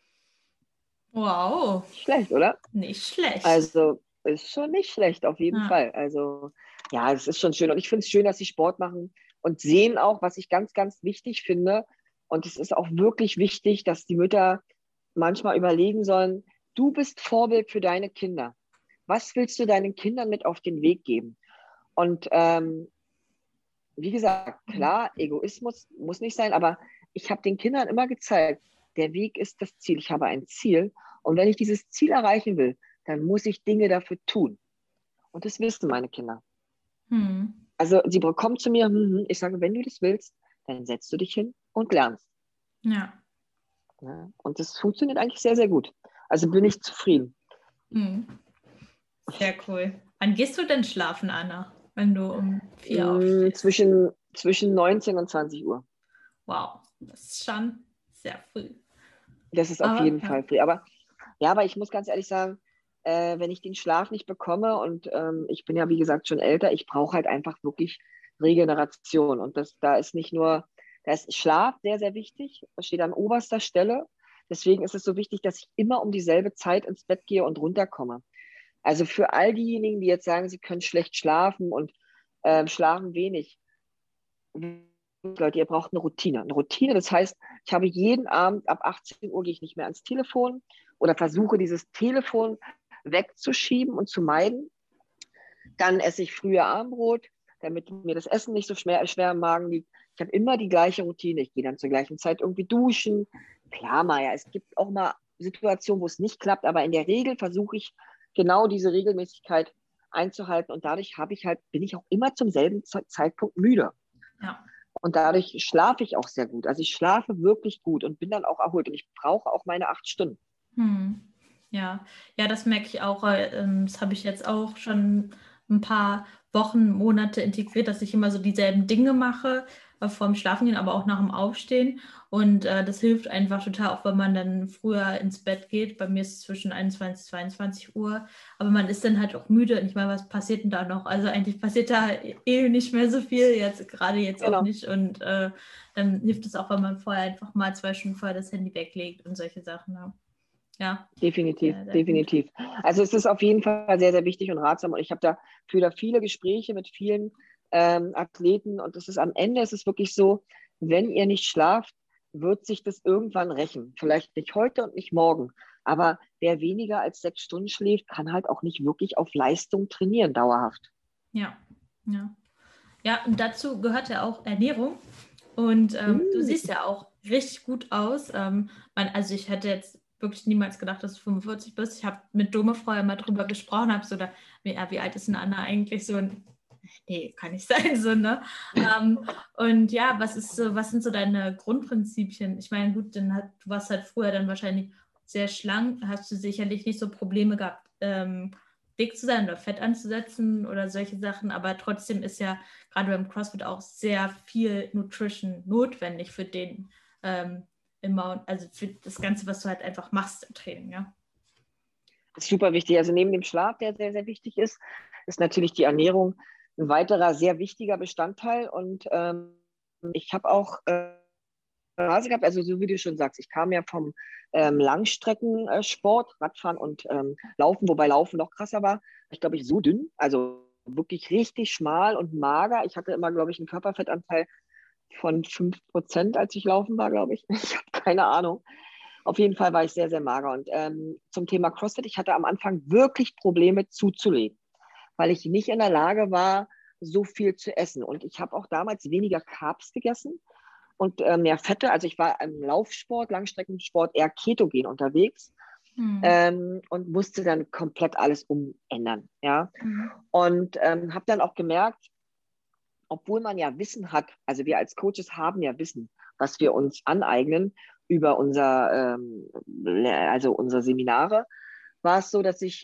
Wow, Schlecht, oder? nicht schlecht. Also ist schon nicht schlecht, auf jeden Ja. Fall. Also ja, es ist schon schön. Und ich finde es schön, dass sie Sport machen und sehen auch, was ich ganz, ganz wichtig finde. Und es ist auch wirklich wichtig, dass die Mütter manchmal überlegen sollen, du bist Vorbild für deine Kinder. Was willst du deinen Kindern mit auf den Weg geben? Und wie gesagt, klar, Egoismus muss nicht sein, aber ich habe den Kindern immer gezeigt, der Weg ist das Ziel. Ich habe ein Ziel. Und wenn ich dieses Ziel erreichen will, dann muss ich Dinge dafür tun. Und das wissen meine Kinder. Hm. Also sie kommen zu mir, ich sage, wenn du das willst, dann setzt du dich hin und lernst. Ja. Ja, und das funktioniert eigentlich sehr, sehr gut. Also bin ich zufrieden. Hm. Sehr cool. Wann gehst du denn schlafen, Anna, wenn du um 4 aufstehst? Zwischen 19 und 20 Uhr. Wow, das ist schon sehr früh. Das ist auf Aber jeden ja. Fall früh. Aber ja, aber ich muss ganz ehrlich sagen, wenn ich den Schlaf nicht bekomme und ich bin ja, wie gesagt, schon älter, ich brauche halt einfach wirklich Regeneration. Und da ist nicht nur, da ist Schlaf sehr, sehr wichtig. Das steht an oberster Stelle. Deswegen ist es so wichtig, dass ich immer um dieselbe Zeit ins Bett gehe und runterkomme. Also für all diejenigen, die jetzt sagen, sie können schlecht schlafen und schlafen wenig, Leute, ihr braucht eine Routine. Eine Routine, das heißt, ich habe jeden Abend ab 18 Uhr gehe ich nicht mehr ans Telefon oder versuche dieses Telefon wegzuschieben und zu meiden. Dann esse ich früher Abendbrot, damit mir das Essen nicht so schwer im Magen liegt. Ich habe immer die gleiche Routine. Ich gehe dann zur gleichen Zeit irgendwie duschen. Klar, Maja, es gibt auch mal Situationen, wo es nicht klappt, aber in der Regel versuche ich genau diese Regelmäßigkeit einzuhalten und dadurch bin ich auch immer zum selben Zeitpunkt müde. Ja. Und dadurch schlafe ich auch sehr gut. Also ich schlafe wirklich gut und bin dann auch erholt. Und ich brauche auch meine 8 Stunden. Hm. Ja, ja, das merke ich auch. Das habe ich jetzt auch schon ein paar Wochen, Monate integriert, dass ich immer so dieselben Dinge mache, vorm Schlafengehen, aber auch nach dem Aufstehen. Und das hilft einfach total, auch wenn man dann früher ins Bett geht. Bei mir ist es zwischen 21 und 22 Uhr. Aber man ist dann halt auch müde. Und ich meine, was passiert denn da noch? Also eigentlich passiert da eh nicht mehr so viel, jetzt gerade jetzt auch Genau, nicht. Und dann hilft es auch, wenn man vorher einfach mal 2 Stunden vorher das Handy weglegt und solche Sachen. Ja. Ja, definitiv, sehr, sehr gut. definitiv. Also es ist auf jeden Fall sehr, sehr wichtig und ratsam. Und ich habe führe da viele Gespräche mit vielen Athleten. Und am Ende ist es wirklich so, wenn ihr nicht schlaft, wird sich das irgendwann rächen. Vielleicht nicht heute und nicht morgen. Aber wer weniger als 6 Stunden schläft, kann halt auch nicht wirklich auf Leistung trainieren, dauerhaft. Ja, ja. Ja, und dazu gehört ja auch Ernährung. Und du Hm, siehst ja auch richtig gut aus. Also ich hätte jetzt wirklich niemals gedacht, dass du 45 bist. Ich habe mit Dome vorher mal drüber gesprochen, habe so da, wie alt ist denn Anna eigentlich so? Nee, kann nicht sein, so, ne? Und ja, was sind so deine Grundprinzipien? Ich meine, gut, du warst halt früher dann wahrscheinlich sehr schlank, hast du sicherlich nicht so Probleme gehabt, dick zu sein oder Fett anzusetzen oder solche Sachen, aber trotzdem ist ja gerade beim CrossFit auch sehr viel Nutrition notwendig für den also für das Ganze, was du halt einfach machst im Training, ja. ist super wichtig. Also neben dem Schlaf, der sehr, sehr wichtig ist natürlich die Ernährung ein weiterer sehr wichtiger Bestandteil. Und ich habe auch Phase gehabt, also so wie du schon sagst, ich kam ja vom Langstreckensport, Radfahren und Laufen, wobei Laufen noch krasser war. Ich glaube, ich so dünn, also wirklich richtig schmal und mager. Ich hatte immer, glaube ich, einen Körperfettanteil von 5%, als ich laufen war, glaube ich. Ich habe keine Ahnung. Auf jeden Fall war ich sehr, sehr mager. Und zum Thema CrossFit, ich hatte am Anfang wirklich Probleme zuzulegen, weil ich nicht in der Lage war, so viel zu essen. Und ich habe auch damals weniger Carbs gegessen und mehr Fette. Also ich war im Laufsport, Langstreckensport eher ketogen unterwegs Hm. und musste dann komplett alles umändern. Ja? Hm. Und habe dann auch gemerkt, obwohl man ja Wissen hat, also wir als Coaches haben ja Wissen, was wir uns aneignen über also unsere Seminare, war es so, dass ich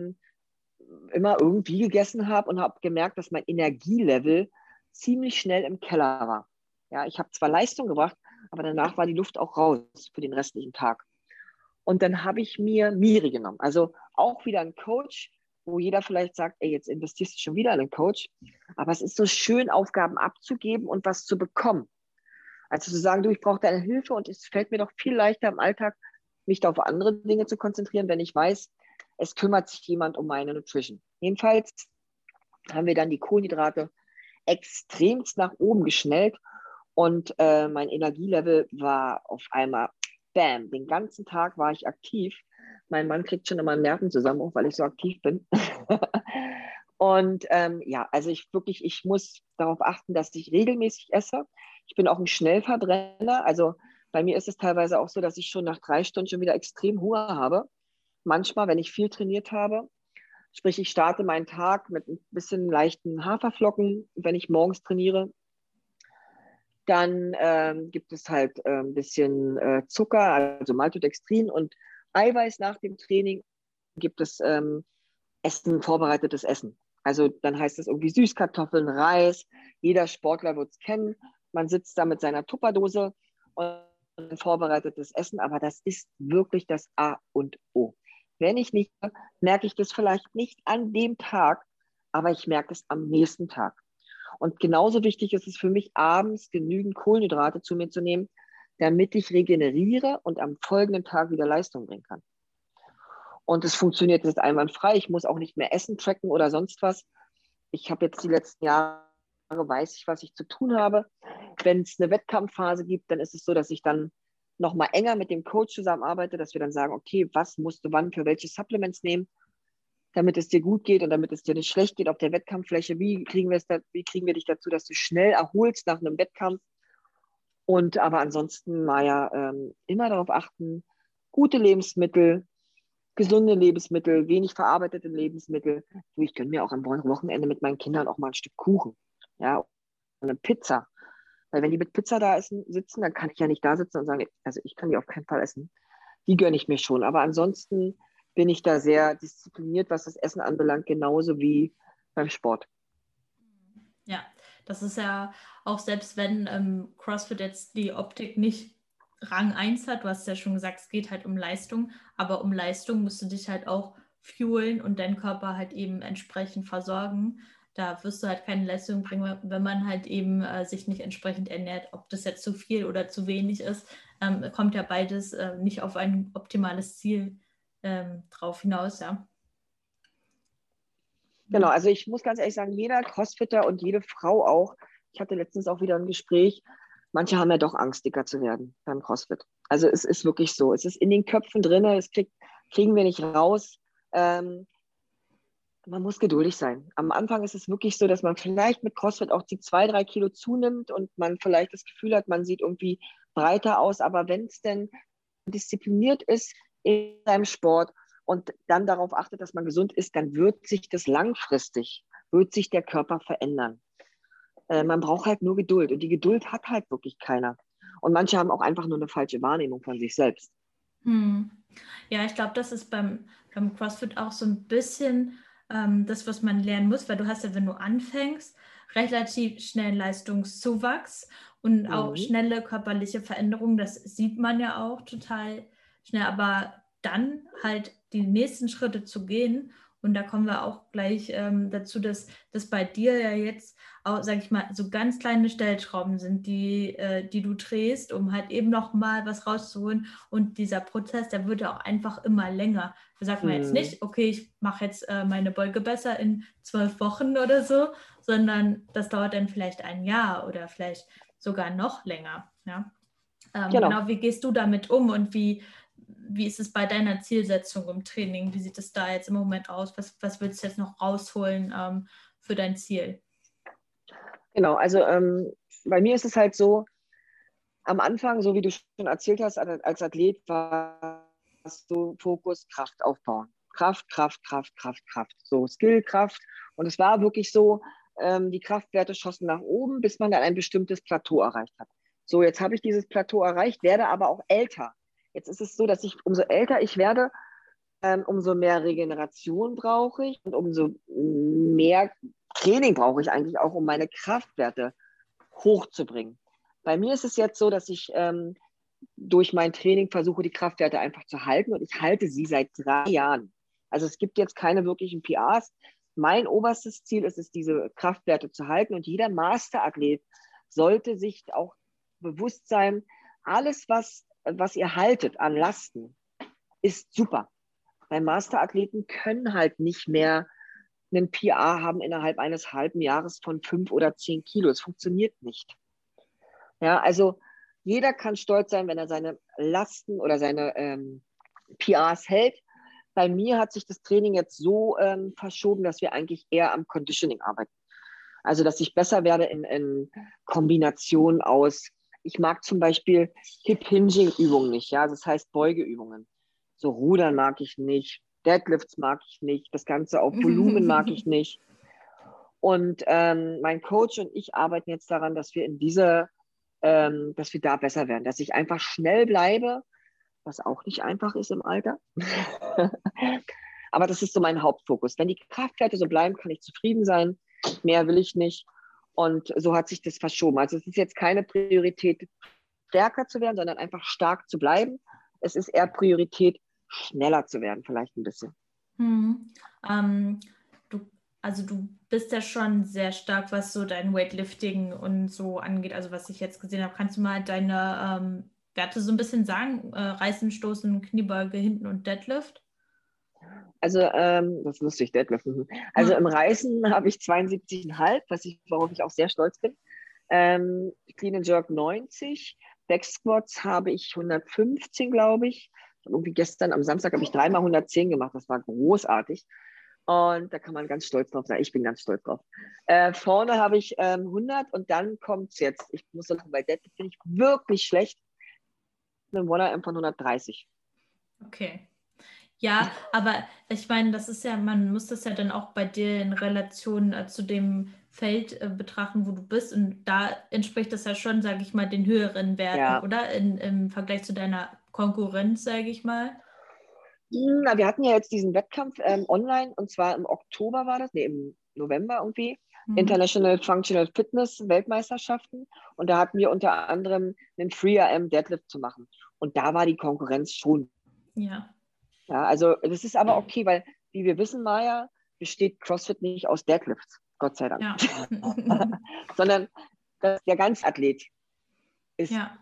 immer irgendwie gegessen habe und habe gemerkt, dass mein Energielevel ziemlich schnell im Keller war. Ja, ich habe zwar Leistung gebracht, aber danach war die Luft auch raus für den restlichen Tag. Und dann habe ich mir Miri genommen. Also auch wieder ein Coach, wo jeder vielleicht sagt, ey, jetzt investierst du schon wieder in einen Coach. Aber es ist so schön, Aufgaben abzugeben und was zu bekommen. Also zu sagen, du, ich brauche deine Hilfe und es fällt mir doch viel leichter im Alltag, mich da auf andere Dinge zu konzentrieren, wenn ich weiß, es kümmert sich jemand um meine Nutrition. Jedenfalls haben wir dann die Kohlenhydrate extremst nach oben geschnellt und mein Energielevel war auf einmal, bam, den ganzen Tag war ich aktiv. Mein Mann kriegt schon immer einen Nervenzusammenbruch, weil ich so aktiv bin. Und ja, also ich muss darauf achten, dass ich regelmäßig esse. Ich bin auch ein Schnellverbrenner. Also bei mir ist es teilweise auch so, dass ich schon nach 3 Stunden schon wieder extrem Hunger habe. Manchmal, wenn ich viel trainiert habe. Sprich, ich starte meinen Tag mit ein bisschen leichten Haferflocken, wenn ich morgens trainiere. Dann gibt es halt ein bisschen Zucker, also Maltodextrin und Eiweiß nach dem Training. Gibt es vorbereitetes Essen. Also dann heißt es irgendwie Süßkartoffeln, Reis. Jeder Sportler wird es kennen. Man sitzt da mit seiner Tupperdose und ein vorbereitetes Essen, aber das ist wirklich das A und O. Wenn ich nicht, merke ich das vielleicht nicht an dem Tag, aber ich merke es am nächsten Tag. Und genauso wichtig ist es für mich, abends genügend Kohlenhydrate zu mir zu nehmen, damit ich regeneriere und am folgenden Tag wieder Leistung bringen kann. Und es funktioniert jetzt einwandfrei. Ich muss auch nicht mehr Essen tracken oder sonst was. Ich habe jetzt die letzten Jahre, weiß ich, was ich zu tun habe. Wenn es eine Wettkampfphase gibt, dann ist es so, dass ich dann noch mal enger mit dem Coach zusammenarbeite, dass wir dann sagen, okay, was musst du wann für welche Supplements nehmen, damit es dir gut geht und damit es dir nicht schlecht geht auf der Wettkampffläche. Wie kriegen wir dich dazu, dass du schnell erholst nach einem Wettkampf? Und aber ansonsten, Maja, immer darauf achten, gute Lebensmittel, gesunde Lebensmittel, wenig verarbeitete Lebensmittel. Du, ich gönne mir auch am Wochenende mit meinen Kindern auch mal ein Stück Kuchen. Ja, und eine Pizza. Weil wenn die mit Pizza da sitzen, dann kann ich ja nicht da sitzen und sagen, also ich kann die auf keinen Fall essen. Die gönne ich mir schon. Aber ansonsten bin ich da sehr diszipliniert, was das Essen anbelangt, genauso wie beim Sport. Ja, das ist ja auch selbst wenn CrossFit jetzt die Optik nicht Rang eins hat, du hast ja schon gesagt, es geht halt um Leistung, aber um Leistung musst du dich halt auch fuelen und deinen Körper halt eben entsprechend versorgen. Da wirst du halt keine Leistung bringen, wenn man halt eben sich nicht entsprechend ernährt. Ob das jetzt zu viel oder zu wenig ist, kommt ja beides nicht auf ein optimales Ziel drauf hinaus, ja. Genau, also ich muss ganz ehrlich sagen, jeder Crossfitter und jede Frau auch, ich hatte letztens auch wieder ein Gespräch, manche haben ja doch Angst, dicker zu werden beim CrossFit. Also es ist wirklich so, es ist in den Köpfen drin, kriegen wir nicht raus. Ähm, Man muss geduldig sein. Am Anfang ist es wirklich so, dass man vielleicht mit CrossFit auch die 2, 3 Kilo zunimmt und man vielleicht das Gefühl hat, man sieht irgendwie breiter aus. Aber wenn es denn diszipliniert ist in seinem Sport und dann darauf achtet, dass man gesund ist, dann wird sich das langfristig, wird sich der Körper verändern. Man braucht halt nur Geduld und die Geduld hat halt wirklich keiner. Und manche haben auch einfach nur eine falsche Wahrnehmung von sich selbst. Hm. Ja, ich glaube, das ist beim CrossFit auch so ein bisschen das, was man lernen muss, weil du hast ja, wenn du anfängst, relativ schnell Leistungszuwachs und auch Mhm. schnelle körperliche Veränderungen. Das sieht man ja auch total schnell, aber dann halt die nächsten Schritte zu gehen. Und da kommen wir auch gleich dazu, dass bei dir ja jetzt auch, sag ich mal, so ganz kleine Stellschrauben sind, die du drehst, um halt eben noch mal was rauszuholen. Und dieser Prozess, der wird ja auch einfach immer länger. Da sagt man jetzt Mhm. nicht, okay, ich mache jetzt meine Beuge besser in 12 Wochen oder so, sondern das dauert dann vielleicht ein Jahr oder vielleicht sogar noch länger. Ja? Genau. Genau, wie gehst du damit um und wie ist es bei deiner Zielsetzung im Training? Wie sieht es da jetzt im Moment aus? Was willst du jetzt noch rausholen für dein Ziel? Genau, also bei mir ist es halt so, am Anfang, so wie du schon erzählt hast, als Athlet warst du Fokus Kraft aufbauen. Kraft, Kraft, Kraft, Kraft, Kraft. So Skillkraft. Und es war wirklich so, die Kraftwerte schossen nach oben, bis man dann ein bestimmtes Plateau erreicht hat. So, jetzt habe ich dieses Plateau erreicht, werde aber auch älter. Jetzt ist es so, dass ich, umso älter ich werde, umso mehr Regeneration brauche ich und umso mehr Training brauche ich eigentlich auch, um meine Kraftwerte hochzubringen. Bei mir ist es jetzt so, dass ich durch mein Training versuche, die Kraftwerte einfach zu halten und ich halte sie seit 3 Jahren. Also es gibt jetzt keine wirklichen PRs. Mein oberstes Ziel ist es, diese Kraftwerte zu halten und jeder Masterathlet sollte sich auch bewusst sein, alles, was ihr haltet an Lasten, ist super. Weil Masterathleten können halt nicht mehr einen PR haben innerhalb eines halben Jahres von 5 oder 10 Kilo. Es funktioniert nicht. Ja, also jeder kann stolz sein, wenn er seine Lasten oder seine PRs hält. Bei mir hat sich das Training jetzt so verschoben, dass wir eigentlich eher am Conditioning arbeiten. Also, dass ich besser werde in Kombination aus, ich mag zum Beispiel Hip-Hinging-Übungen nicht, ja, das heißt Beugeübungen. So Rudern mag ich nicht, Deadlifts mag ich nicht, das Ganze auf Volumen mag ich nicht. Und mein Coach und ich arbeiten jetzt daran, dass wir dass wir da besser werden, dass ich einfach schnell bleibe, was auch nicht einfach ist im Alter. Aber das ist so mein Hauptfokus. Wenn die Kraftwerte so bleiben, kann ich zufrieden sein. Mehr will ich nicht. Und so hat sich das verschoben. Also es ist jetzt keine Priorität, stärker zu werden, sondern einfach stark zu bleiben. Es ist eher Priorität, schneller zu werden, vielleicht ein bisschen. Hm. Ähm, du, also du bist ja schon sehr stark, was so dein Weightlifting und so angeht, also was ich jetzt gesehen habe. Kannst du mal deine Werte so ein bisschen sagen? Reißen, Stoßen, Kniebeuge, Hinten und Deadlift? Also, das ist lustig, Deadliften. Also Hm. im Reißen habe ich 72,5, worauf ich auch sehr stolz bin. Clean and Jerk 90. Back Squats habe ich 115, glaube ich. Irgendwie gestern am Samstag habe ich 3 mal 110 gemacht. Das war großartig. Und da kann man ganz stolz drauf sein. Ich bin ganz stolz drauf. Vorne habe ich 100 und dann kommt es jetzt. Ich muss sagen, bei Deadlift bin ich wirklich schlecht. Mit einem 1RM von 130. Okay. Ja, aber ich meine, das ist ja, man muss das ja dann auch bei dir in Relation zu dem Feld betrachten, wo du bist. Und da entspricht das ja schon, sage ich mal, den höheren Werten, Ja. oder? Im Vergleich zu deiner Konkurrenz, sage ich mal. Na, wir hatten ja jetzt diesen Wettkampf online und zwar im Oktober war das, nee, im November irgendwie. Hm. International Functional Fitness Weltmeisterschaften. Und da hatten wir unter anderem einen Free RM Deadlift zu machen. Und da war die Konkurrenz schon. Ja. Ja, also das ist aber okay, weil, wie wir wissen, Maja, besteht CrossFit nicht aus Deadlifts, Gott sei Dank. Ja. Sondern der Ganzathlet ist, Ja.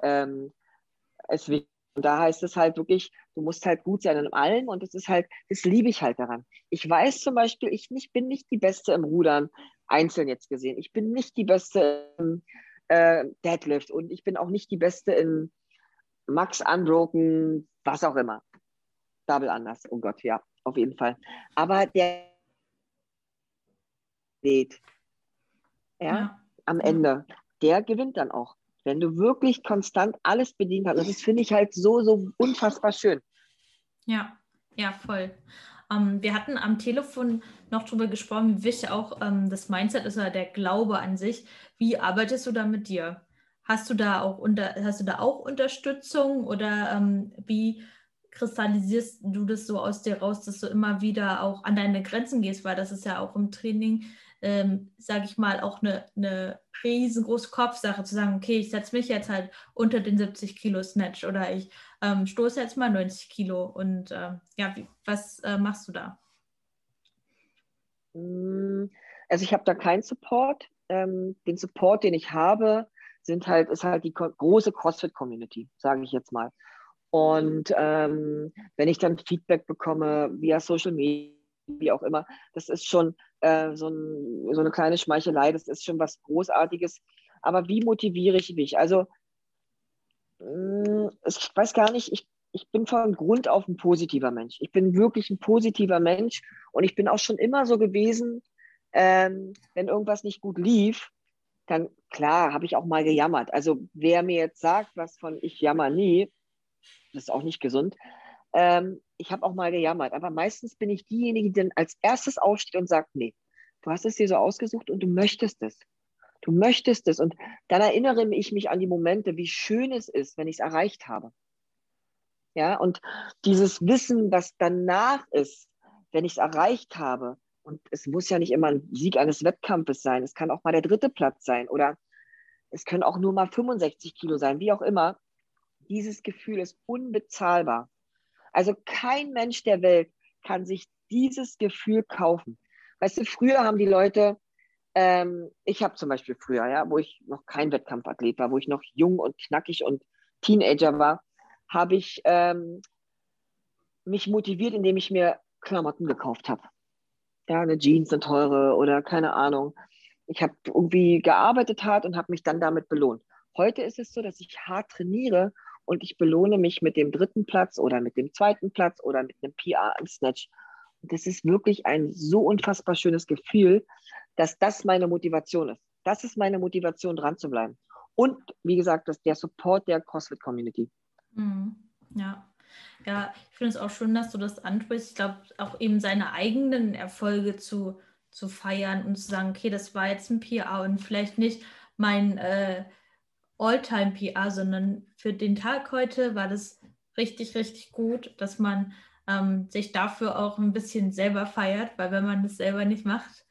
ist wichtig. Und da heißt es halt wirklich, du musst halt gut sein in allem und das ist halt, das liebe ich halt daran. Ich weiß zum Beispiel, bin nicht die Beste im Rudern, einzeln jetzt gesehen. Ich bin nicht die Beste im Deadlift und ich bin auch nicht die Beste in Max Unbroken, was auch immer. Double anders, oh Gott, ja, auf jeden Fall. Aber ja, Ja. am Ja. Ende, der gewinnt dann auch. Wenn du wirklich konstant alles bedienen kannst. Das finde ich halt so, so unfassbar schön. Ja, ja, voll. Wir hatten am Telefon noch drüber gesprochen, wie wichtig auch das Mindset ist oder der Glaube an sich. Wie arbeitest du da mit dir? Hast du da auch Unterstützung oder wie kristallisierst du das so aus dir raus, dass du immer wieder auch an deine Grenzen gehst? Weil das ist ja auch im Training, sage ich mal, auch eine riesengroße Kopfsache zu sagen, okay, ich setze mich jetzt halt unter den 70 Kilo Snatch oder ich stoße jetzt mal 90 Kilo und ja, was machst du da? Also ich habe da keinen Support. Den Support, den ich habe, ist halt die große CrossFit-Community, sage ich jetzt mal. Und wenn ich dann Feedback bekomme via Social Media, wie auch immer, das ist schon so eine kleine Schmeichelei, das ist schon was Großartiges. Aber wie motiviere ich mich? Also ich weiß gar nicht, ich bin von Grund auf ein positiver Mensch. Ich bin wirklich ein positiver Mensch und ich bin auch schon immer so gewesen, wenn irgendwas nicht gut lief, dann klar, habe ich auch mal gejammert. Also wer mir jetzt sagt, was von ich jammer nie, das ist auch nicht gesund. Ich habe auch mal gejammert, aber meistens bin ich diejenige, die dann als erstes aufsteht und sagt, nee, du hast es dir so ausgesucht und du möchtest es. Du möchtest es. Und dann erinnere ich mich an die Momente, wie schön es ist, wenn ich es erreicht habe. Ja, und dieses Wissen, was danach ist, wenn ich es erreicht habe, und es muss ja nicht immer ein Sieg eines Wettkampfes sein, es kann auch mal der 3. Platz sein oder es können auch nur mal 65 Kilo sein, wie auch immer. Dieses Gefühl ist unbezahlbar. Also kein Mensch der Welt kann sich dieses Gefühl kaufen. Weißt du, früher haben die Leute, ich habe zum Beispiel früher, ja, wo ich noch kein Wettkampfathlet war, wo ich noch jung und knackig und Teenager war, habe ich mich motiviert, indem ich mir Klamotten gekauft habe. Ja, eine Jeans, eine teure oder keine Ahnung. Ich habe irgendwie gearbeitet hart und habe mich dann damit belohnt. Heute ist es so, dass ich hart trainiere und ich belohne mich mit dem 3. Platz oder mit dem 2. Platz oder mit einem PR im Snatch. Und das ist wirklich ein so unfassbar schönes Gefühl, dass das meine Motivation ist. Das ist meine Motivation, dran zu bleiben. Und wie gesagt, der Support der CrossFit-Community. Mhm. Ja. Ja, ich finde es auch schön, dass du das ansprichst. Ich glaube, auch eben seine eigenen Erfolge zu feiern und zu sagen, okay, das war jetzt ein PR und vielleicht nicht mein All-Time-PR, sondern für den Tag heute war das richtig, richtig gut, dass man sich dafür auch ein bisschen selber feiert, weil wenn man das selber nicht macht,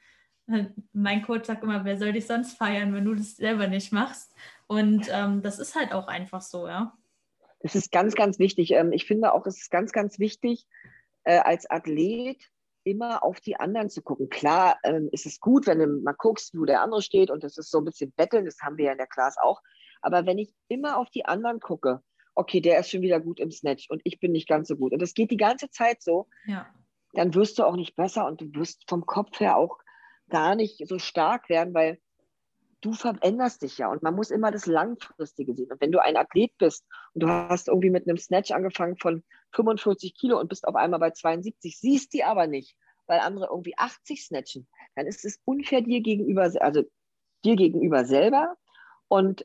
mein Coach sagt immer, wer soll dich sonst feiern, wenn du das selber nicht machst? Und das ist halt auch einfach so, ja. Das ist ganz, ganz wichtig. Ich finde auch, es ist ganz, ganz wichtig, als Athlet immer auf die anderen zu gucken. Klar, ist es gut, wenn du mal guckst, wo der andere steht und das ist so ein bisschen Betteln, das haben wir ja in der Class auch. Aber wenn ich immer auf die anderen gucke, okay, der ist schon wieder gut im Snatch und ich bin nicht ganz so gut. Und das geht die ganze Zeit so, Ja. dann wirst du auch nicht besser und du wirst vom Kopf her auch gar nicht so stark werden, weil du veränderst dich ja und man muss immer das Langfristige sehen. Und wenn du ein Athlet bist und du hast irgendwie mit einem Snatch angefangen von 45 Kilo und bist auf einmal bei 72, siehst die aber nicht, weil andere irgendwie 80 snatchen, dann ist es unfair dir gegenüber, also dir gegenüber selber und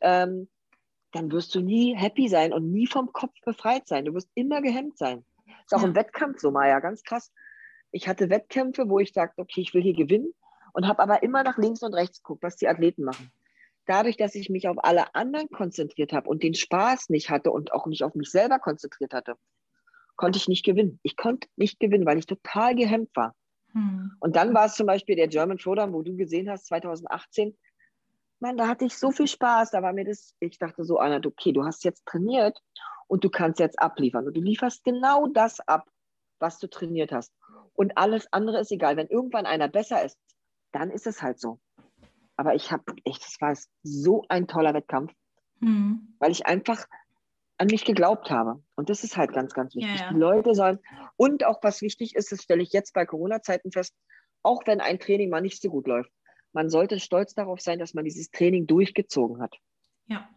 dann wirst du nie happy sein und nie vom Kopf befreit sein. Du wirst immer gehemmt sein. Ist auch im Ja. Wettkampf so, Maja, ganz krass. Ich hatte Wettkämpfe, wo ich sagte, okay, ich will hier gewinnen und habe aber immer nach links und rechts geguckt, was die Athleten machen. Dadurch, dass ich mich auf alle anderen konzentriert habe und den Spaß nicht hatte und auch mich auf mich selber konzentriert hatte, konnte ich nicht gewinnen. Ich konnte nicht gewinnen, weil ich total gehemmt war. Hm. Und dann war es zum Beispiel der German Throwdown, wo du gesehen hast, 2018. Mann, da hatte ich so viel Spaß. Da war mir das, ich dachte so, Anna, okay, du hast jetzt trainiert und du kannst jetzt abliefern. Und du lieferst genau das ab, was du trainiert hast. Und alles andere ist egal. Wenn irgendwann einer besser ist, dann ist es halt so. Aber ich habe echt, das war so ein toller Wettkampf, Hm. weil ich einfach an mich geglaubt habe. Und das ist halt ganz, ganz Ja, wichtig. Die ja. Leute sollen, und auch was wichtig ist, das stelle ich jetzt bei Corona-Zeiten fest, auch wenn ein Training mal nicht so gut läuft, man sollte stolz darauf sein, dass man dieses Training durchgezogen hat. Ja.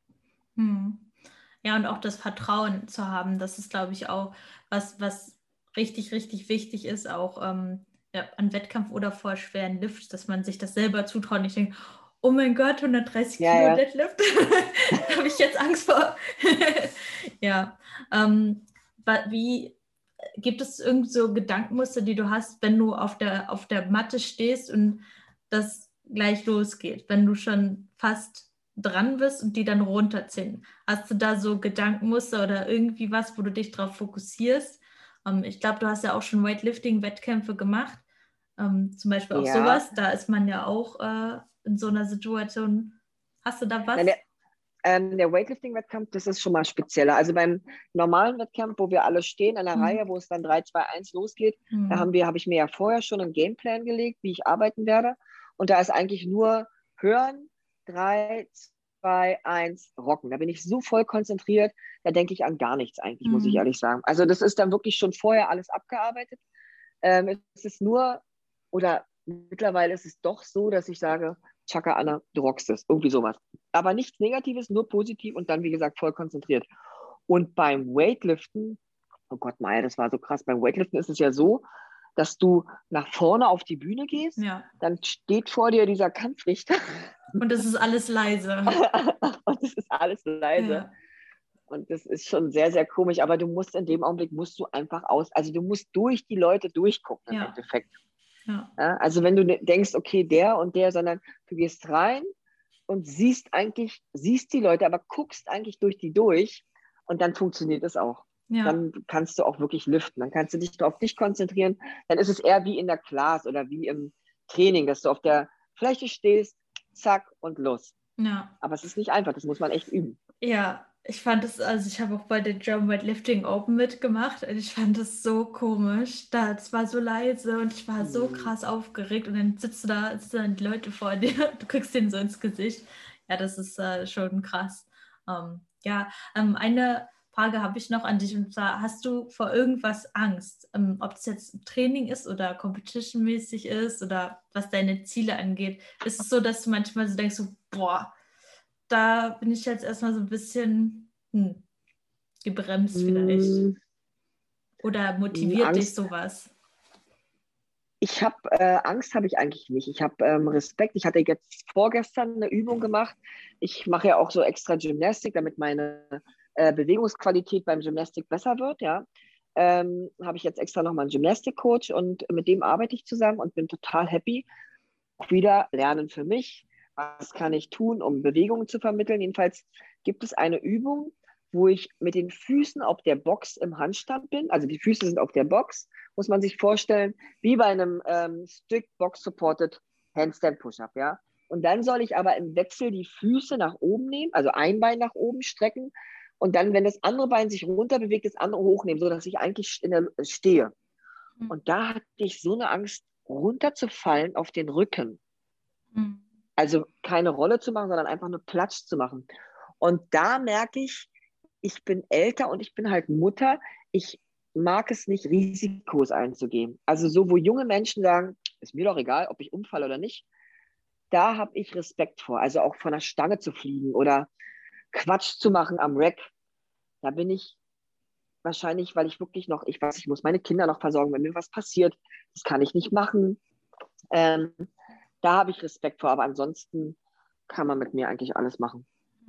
Hm. Ja, und auch das Vertrauen zu haben, das ist, glaube ich, auch was richtig, richtig wichtig ist, auch an Wettkampf oder vor schweren Lifts, dass man sich das selber zutraut und ich denke, oh mein Gott, 130 Kilo Deadlift, da habe ich jetzt Angst vor. Ja, wie gibt es irgend so Gedankenmuster, die du hast, wenn du auf der Matte stehst und das gleich losgeht, wenn du schon fast dran bist und die dann runterziehen? Hast du da so Gedankenmuster oder irgendwie was, wo du dich drauf fokussierst? Ich glaube, du hast ja auch schon Weightlifting-Wettkämpfe gemacht. Zum Beispiel auch sowas. Da ist man ja auch in so einer Situation. Hast du da was? Der Weightlifting-Wettkampf, das ist schon mal spezieller. Also beim normalen Wettkampf, wo wir alle stehen in der Reihe, wo es dann 3, 2, 1 losgeht, da habe ich mir ja vorher schon einen Gameplan gelegt, wie ich arbeiten werde. Und da ist eigentlich nur hören, 3, 2, 1, rocken. Da bin ich so voll konzentriert, da denke ich an gar nichts eigentlich, muss ich ehrlich sagen. Also das ist dann wirklich schon vorher alles abgearbeitet. Es ist nur, oder mittlerweile ist es doch so, dass ich sage, Chaka Anna, du rockst es, irgendwie sowas. Aber nichts Negatives, nur positiv und dann, wie gesagt, voll konzentriert. Und beim Weightliften, oh Gott, Maja, das war so krass, beim Weightliften ist es ja so, dass du nach vorne auf die Bühne gehst, dann steht vor dir dieser Kampfrichter. Und das ist alles leise. Und das ist alles leise. Ja. Und das ist schon sehr, sehr komisch, aber du musst in dem Augenblick, also du musst durch die Leute durchgucken im Endeffekt. Ja, also wenn du denkst, okay, der und der, sondern du gehst rein und siehst die Leute, aber guckst eigentlich durch die durch und dann funktioniert es auch. Ja. Dann kannst du auch wirklich liften, dann kannst du dich auf dich konzentrieren, dann ist es eher wie in der Class oder wie im Training, dass du auf der Fläche stehst, zack und los. Ja. Aber es ist nicht einfach, das muss man echt üben. Ja, ich habe auch bei der German Weightlifting Open mitgemacht und ich fand das so komisch. Es war so leise und ich war so krass aufgeregt und dann sitzen dann die Leute vor dir, du guckst denen so ins Gesicht. Ja, das ist schon krass. Eine Frage habe ich noch an dich und zwar, hast du vor irgendwas Angst? Ob es jetzt Training ist oder Competition-mäßig ist oder was deine Ziele angeht. Ist es so, dass du manchmal so denkst, boah, da bin ich jetzt erstmal so ein bisschen gebremst vielleicht. Oder motiviert dich sowas? Ich habe Angst habe ich eigentlich nicht. Ich habe Respekt. Ich hatte jetzt vorgestern eine Übung gemacht. Ich mache ja auch so extra Gymnastik, damit meine Bewegungsqualität beim Gymnastik besser wird. Ja, habe ich jetzt extra nochmal einen Gymnastikcoach und mit dem arbeite ich zusammen und bin total happy. Auch wieder lernen für mich. Was kann ich tun, um Bewegungen zu vermitteln? Jedenfalls gibt es eine Übung, wo ich mit den Füßen auf der Box im Handstand bin. Also die Füße sind auf der Box, muss man sich vorstellen, wie bei einem Strict Box Supported Handstand Push-Up, ja. Und dann soll ich aber im Wechsel die Füße nach oben nehmen, also ein Bein nach oben strecken und dann, wenn das andere Bein sich runter bewegt, das andere hochnehmen, sodass ich eigentlich stehe. Und da hatte ich so eine Angst, runterzufallen auf den Rücken. Also keine Rolle zu machen, sondern einfach nur Platsch zu machen. Und da merke ich bin älter und ich bin halt Mutter. Ich mag es nicht, Risikos einzugehen. Also so, wo junge Menschen sagen, ist mir doch egal, ob ich umfalle oder nicht, da habe ich Respekt vor. Also auch von der Stange zu fliegen oder Quatsch zu machen am Rack. Da bin ich wahrscheinlich, weil ich wirklich noch, ich muss meine Kinder noch versorgen, wenn mir was passiert. Das kann ich nicht machen. Da habe ich Respekt vor, aber ansonsten kann man mit mir eigentlich alles machen.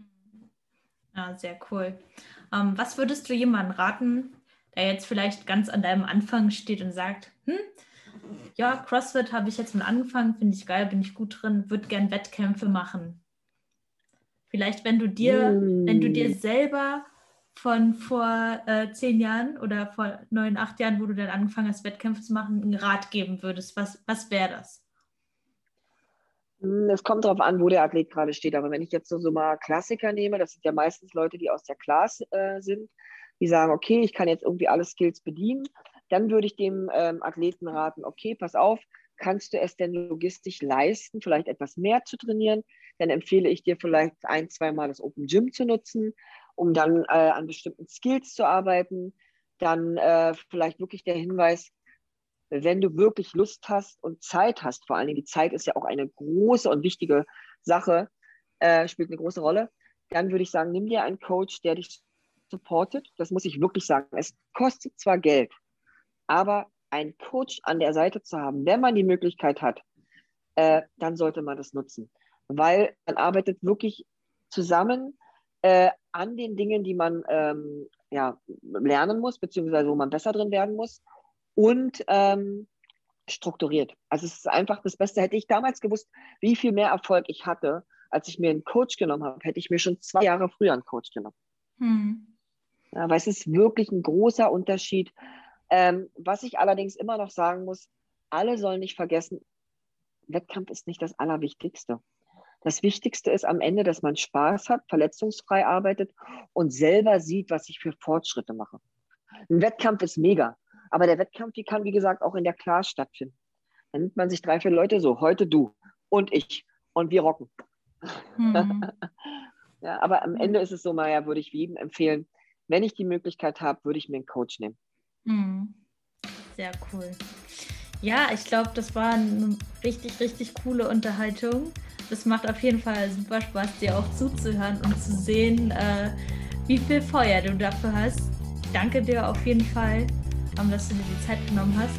Ja, sehr cool. Was würdest du jemandem raten, der jetzt vielleicht ganz an deinem Anfang steht und sagt, ja, CrossFit habe ich jetzt mal angefangen, finde ich geil, bin ich gut drin, würde gern Wettkämpfe machen. Vielleicht, wenn du dir selber von vor 10 Jahren oder vor 9, 8 Jahren, wo du dann angefangen hast, Wettkämpfe zu machen, einen Rat geben würdest, was wäre das? Es kommt darauf an, wo der Athlet gerade steht. Aber wenn ich jetzt so mal Klassiker nehme, das sind ja meistens Leute, die aus der Class sind, die sagen, okay, ich kann jetzt irgendwie alle Skills bedienen, dann würde ich dem Athleten raten, okay, pass auf, kannst du es denn logistisch leisten, vielleicht etwas mehr zu trainieren? Dann empfehle ich dir vielleicht 1, 2 Mal das Open Gym zu nutzen, um dann an bestimmten Skills zu arbeiten. Dann vielleicht wirklich der Hinweis, wenn du wirklich Lust hast und Zeit hast, vor allen Dingen die Zeit ist ja auch eine große und wichtige Sache, spielt eine große Rolle, dann würde ich sagen, nimm dir einen Coach, der dich supportet. Das muss ich wirklich sagen. Es kostet zwar Geld, aber einen Coach an der Seite zu haben, wenn man die Möglichkeit hat, dann sollte man das nutzen. Weil man arbeitet wirklich zusammen an den Dingen, die man lernen muss, beziehungsweise wo man besser drin werden muss und strukturiert. Also es ist einfach das Beste. Hätte ich damals gewusst, wie viel mehr Erfolg ich hatte, als ich mir einen Coach genommen habe, hätte ich mir schon 2 Jahre früher einen Coach genommen. Ja, weil es ist wirklich ein großer Unterschied. Was ich allerdings immer noch sagen muss, alle sollen nicht vergessen, Wettkampf ist nicht das Allerwichtigste. Das Wichtigste ist am Ende, dass man Spaß hat, verletzungsfrei arbeitet und selber sieht, was ich für Fortschritte mache. Ein Wettkampf ist mega, aber der Wettkampf, die kann, wie gesagt, auch in der Class stattfinden. Dann nimmt man sich 3, 4 Leute so, heute du und ich und wir rocken. Ja, aber am Ende ist es so, Maja, würde ich jedem empfehlen, wenn ich die Möglichkeit habe, würde ich mir einen Coach nehmen. Sehr cool. Ja, ich glaube, das war eine richtig, richtig coole Unterhaltung. Das macht auf jeden Fall super Spaß, dir auch zuzuhören und zu sehen, wie viel Feuer du dafür hast. Ich danke dir auf jeden Fall, dass du dir die Zeit genommen hast.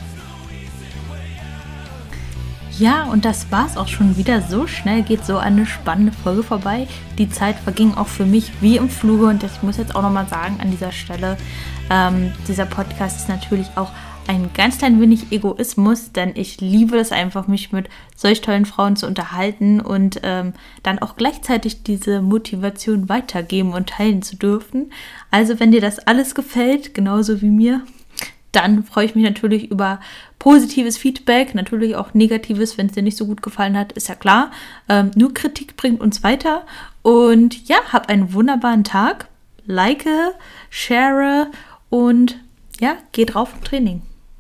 Ja, und das war's auch schon wieder. So schnell geht so eine spannende Folge vorbei. Die Zeit verging auch für mich wie im Fluge. Und ich muss jetzt auch nochmal sagen an dieser Stelle, dieser Podcast ist natürlich auch ein ganz klein wenig Egoismus, denn ich liebe es einfach, mich mit solch tollen Frauen zu unterhalten und dann auch gleichzeitig diese Motivation weitergeben und teilen zu dürfen. Also wenn dir das alles gefällt, genauso wie mir, dann freue ich mich natürlich über positives Feedback, natürlich auch negatives, wenn es dir nicht so gut gefallen hat, ist ja klar. Nur Kritik bringt uns weiter. Und ja, hab einen wunderbaren Tag. Like, share und ja, geh drauf im Training.